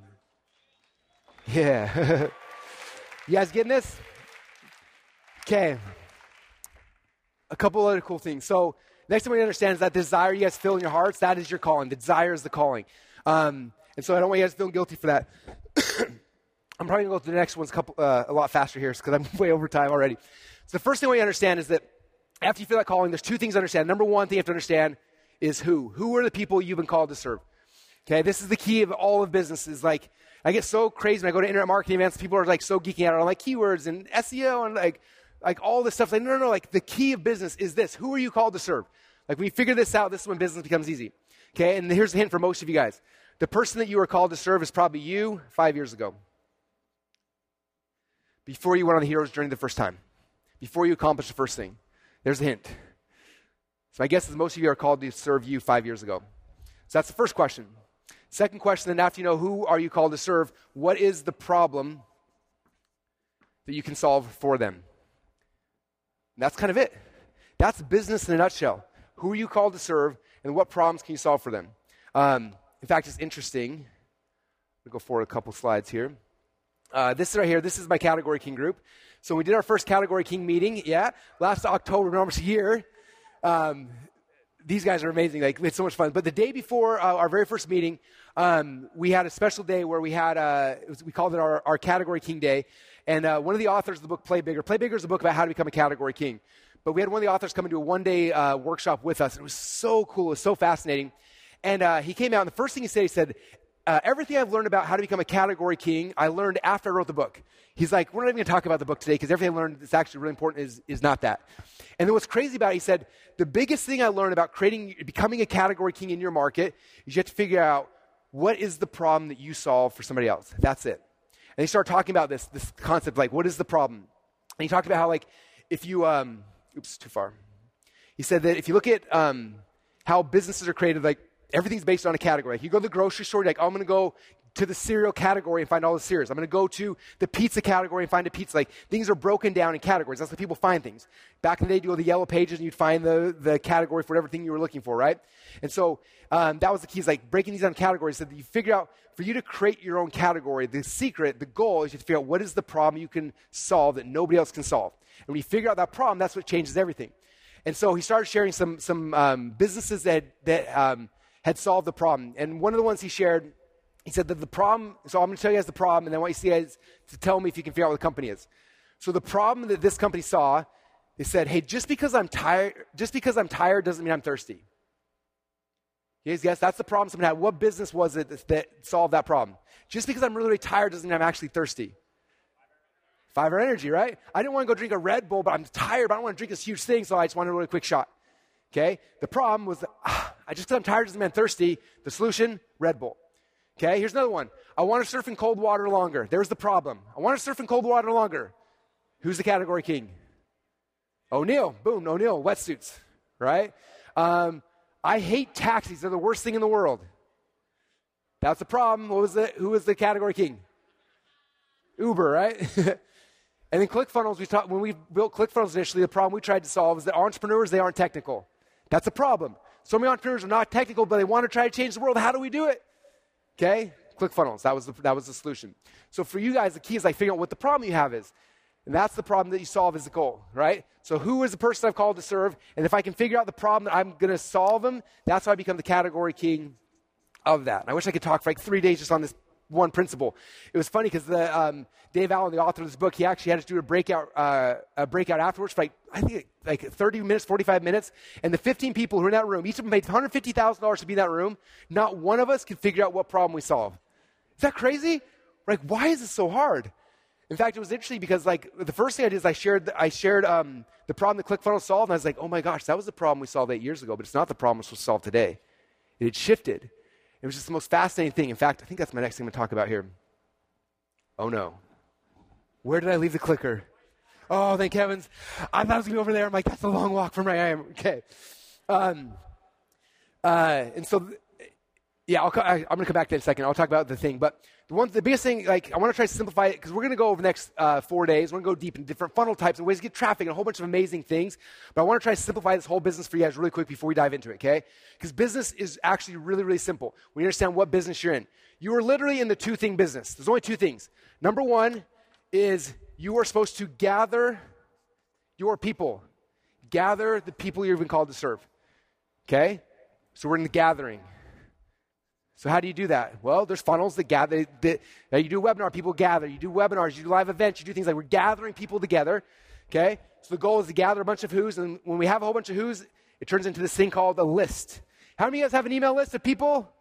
yeah. You guys getting this? Okay. A couple other cool things. So, next thing we understand is that desire you guys feel in your hearts, that is your calling. The desire is the calling. Um, and so I don't want you guys to feel guilty for that. I'm probably going to go through the next ones a, couple, uh, a lot faster here because I'm way over time already. So the first thing we understand is that after you feel that calling, there's two things to understand. Number one thing you have to understand is who. Who are the people you've been called to serve? Okay, this is the key of all of businesses. Like, I get so crazy when I go to internet marketing events. People are like so geeking out on like keywords and S E O and like, like all this stuff. Like, no, no, no, like the key of business is this. Who are you called to serve? Like, when you figure this out, this is when business becomes easy. Okay, and here's the hint for most of you guys. The person that you were called to serve is probably you five years ago. Before you went on the hero's journey the first time. Before you accomplished the first thing. There's a hint. So my guess is most of you are called to serve you five years ago. So that's the first question. Second question, then after you know who are you called to serve, what is the problem that you can solve for them? And that's kind of it. That's business in a nutshell. Who are you called to serve, and what problems can you solve for them? Um, in fact, it's interesting. We'll go forward a couple slides here. Uh, this right here, this is my Category King group. So we did our first Category King meeting, yeah, last October, almost a year. Um, these guys are amazing. Like, we had so much fun. But the day before uh, our very first meeting, um, we had a special day where we had, uh, it was, we called it our, our Category King Day. And uh, one of the authors of the book, Play Bigger. Play Bigger is a book about how to become a Category King. But we had one of the authors come and do a one-day uh, workshop with us. It was so cool. It was so fascinating. And uh, he came out, and the first thing he said, he said, uh, everything I've learned about how to become a Category King, I learned after I wrote the book. He's like, we're not even going to talk about the book today because everything I learned that's actually really important is, is not that. And then what's crazy about it, he said, the biggest thing I learned about creating, becoming a Category King in your market is you have to figure out what is the problem that you solve for somebody else. That's it. And he started talking about this, this concept, like, what is the problem? And he talked about how, like, if you... Um, Oops, too far. He said that if you look at um, how businesses are created, like everything's based on a category. Like, you go to the grocery store, you're like, oh, I'm going to go to the cereal category and find all the cereals. I'm going to go to the pizza category and find a pizza. Like, things are broken down in categories. That's how people find things. Back in the day, you'd go to the yellow pages and you'd find the, the category for whatever thing you were looking for, right? And so um, that was the key, is like breaking these down categories so that you figure out, for you to create your own category, the secret, the goal is you have to figure out what is the problem you can solve that nobody else can solve. And when you figure out that problem, that's what changes everything. And so he started sharing some some um, businesses that, that um, had solved the problem. And one of the ones he shared, he said that the problem, so I'm going to tell you guys the problem, and then I want you to see guys to tell me if you can figure out what the company is. So the problem that this company saw, they said, hey, just because I'm tired, just because I'm tired doesn't mean I'm thirsty. You guys guess that's the problem someone had. What business was it that, that solved that problem? Just because I'm really, really tired doesn't mean I'm actually thirsty. Five hour energy, right? I didn't want to go drink a Red Bull, but I'm tired, but I don't want to drink this huge thing, so I just wanted a really quick shot. Okay? The problem was, that, ah, I just, I'm tired as a man thirsty. The solution, Red Bull. Okay? Here's another one. I want to surf in cold water longer. There's the problem. I want to surf in cold water longer. Who's the category king? O'Neill. Boom, O'Neill, wetsuits, right? Um, I hate taxis. They're the worst thing in the world. That's the problem. What was the, who was the category king? Uber, right? And then ClickFunnels, we talked, when we built ClickFunnels initially, the problem we tried to solve is that entrepreneurs, they aren't technical. That's a problem. So many entrepreneurs are not technical, but they want to try to change the world. How do we do it? Okay? ClickFunnels, that was the, that was the solution. So for you guys, the key is like figuring out what the problem you have is. And that's the problem that you solve as the goal, right? So who is the person I've called to serve? And if I can figure out the problem that I'm going to solve them, that's how I become the category king of that. And I wish I could talk for like three days just on this one principle. It was funny because the um, Dave Allen, the author of this book, he actually had to do a breakout, uh, a breakout afterwards for like I think like thirty minutes, forty-five minutes. And the fifteen people who were in that room, each of them paid one hundred fifty thousand dollars to be in that room. Not one of us could figure out what problem we solve. Is that crazy? Like, why is this so hard? In fact, it was interesting because like the first thing I did is I shared I shared um, the problem that ClickFunnels solved, and I was like, oh my gosh, that was the problem we solved eight years ago, but it's not the problem we're supposed to solve today. It had shifted. It was just the most fascinating thing. In fact, I think that's my next thing I'm going to talk about here. Oh, no. Where did I leave the clicker? Oh, thank heavens. I thought I was going to be over there. I'm like, that's a long walk from where I am. Okay. Um, uh, and so, yeah, I'll, I, I'm going to come back to that in a second. I'll talk about the thing. But the one, the biggest thing, like, I want to try to simplify it because we're going to go over the next uh, four days. We're going to go deep in different funnel types and ways to get traffic and a whole bunch of amazing things. But I want to try to simplify this whole business for you guys really quick before we dive into it, okay? Because business is actually really, really simple. When you understand what business you're in. You are literally in the two-thing business. There's only two things. Number one is you are supposed to gather your people. Gather the people you've been called to serve, okay? So we're in the gathering. So how do you do that? Well, there's funnels that gather. That, that you do a webinar, people gather. You do webinars, you do live events, you do things like we're gathering people together, okay? So the goal is to gather a bunch of who's, and when we have a whole bunch of who's, it turns into this thing called a list. How many of you guys have an email list of people?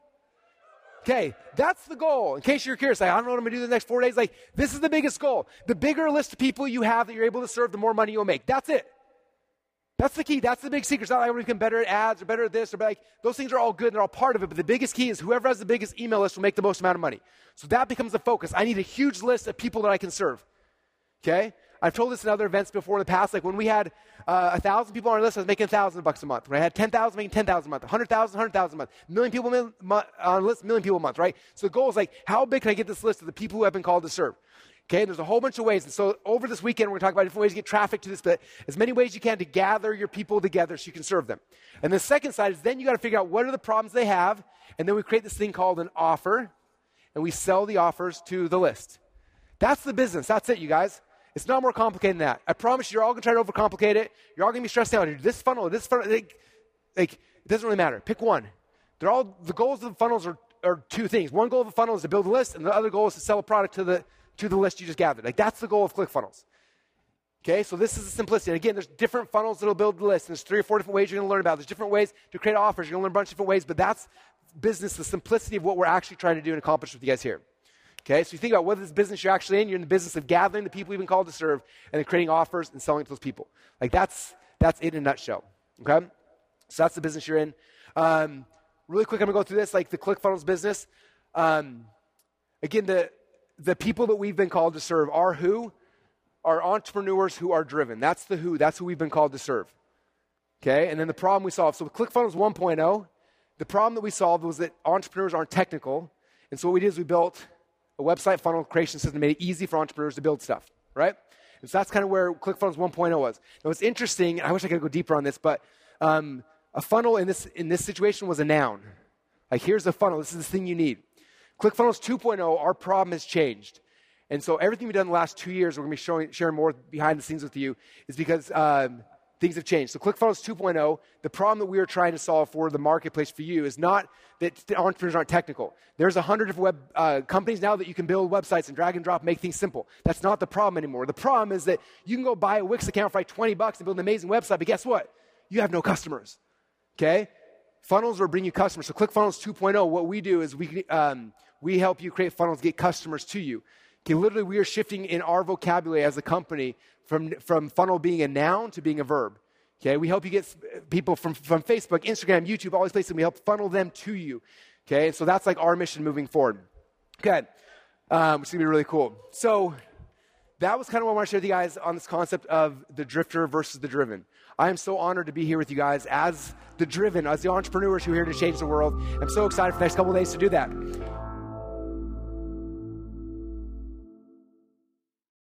Okay, that's the goal. In case you're curious, like, I don't know what I'm going to do the next four days. Like, this is the biggest goal. The bigger a list of people you have that you're able to serve, the more money you'll make. That's it. That's the key. That's the big secret. It's not like we're become better at ads or better at this or like those things are all good and they're all part of it. But the biggest key is whoever has the biggest email list will make the most amount of money. So that becomes the focus. I need a huge list of people that I can serve. Okay? I've told this in other events before in the past. Like when we had uh, a thousand people on our list, I was making a thousand bucks a month. When I had ten thousand, making ten thousand a month. A hundred thousand, hundred thousand a month. A million people mil- on a list, million people a month. Right? So the goal is like, how big can I get this list of the people who have been called to serve? Okay, and there's a whole bunch of ways. And so over this weekend, we're going to talk about different ways to get traffic to this, but as many ways you can to gather your people together so you can serve them. And the second side is then you got to figure out what are the problems they have, and then we create this thing called an offer, and we sell the offers to the list. That's the business. That's it, you guys. It's not more complicated than that. I promise you, you're all going to try to overcomplicate it. You're all going to be stressed out. This funnel, this funnel, like, like, it doesn't really matter. Pick one. They're all, the goals of the funnels are, are two things. One goal of a funnel is to build a list, and the other goal is to sell a product to the to the list you just gathered. Like that's the goal of ClickFunnels. Okay, so this is the simplicity. And again, there's different funnels that'll build the list. And there's three or four different ways you're going to learn about. There's different ways to create offers. You're going to learn a bunch of different ways, but that's business, the simplicity of what we're actually trying to do and accomplish with you guys here. Okay, so you think about what is business you're actually in. You're in the business of gathering the people you've been called to serve and then creating offers and selling to those people. Like that's that's it in a nutshell. Okay, so that's the business you're in. Um, really quick, I'm going to go through this, like the ClickFunnels business. Um, again, the The people that we've been called to serve are who? Are entrepreneurs who are driven. That's the who. That's who we've been called to serve. Okay? And then the problem we solved. So with ClickFunnels one point oh, the problem that we solved was that entrepreneurs aren't technical. And so what we did is we built a website funnel creation system that made it easy for entrepreneurs to build stuff. Right? And so that's kind of where ClickFunnels one point oh was. Now what's interesting, I wish I could go deeper on this, but um, a funnel in this in this situation was a noun. Like here's a funnel. This is the thing you need. ClickFunnels two point oh, our problem has changed. And so everything we've done in the last two years, we're going to be showing, sharing more behind the scenes with you, is because um, things have changed. So ClickFunnels two point oh, the problem that we are trying to solve for the marketplace for you is not that entrepreneurs aren't technical. There's a hundred different web uh, companies now that you can build websites and drag and drop, make things simple. That's not the problem anymore. The problem is that you can go buy a Wix account for like twenty bucks and build an amazing website, but guess what? You have no customers. Okay? Funnels will bring you customers. So ClickFunnels two point oh, what we do is we um, we help you create funnels, get customers to you. Okay, literally, we are shifting in our vocabulary as a company from, from funnel being a noun to being a verb. Okay, we help you get people from, from Facebook, Instagram, YouTube, all these places, and we help funnel them to you. Okay, so that's like our mission moving forward. Okay, um, which is going to be really cool. So that was kind of what I want to share with you guys on this concept of the drifter versus the driven. I am so honored to be here with you guys as the driven, as the entrepreneurs who are here to change the world. I'm so excited for the next couple of days to do that.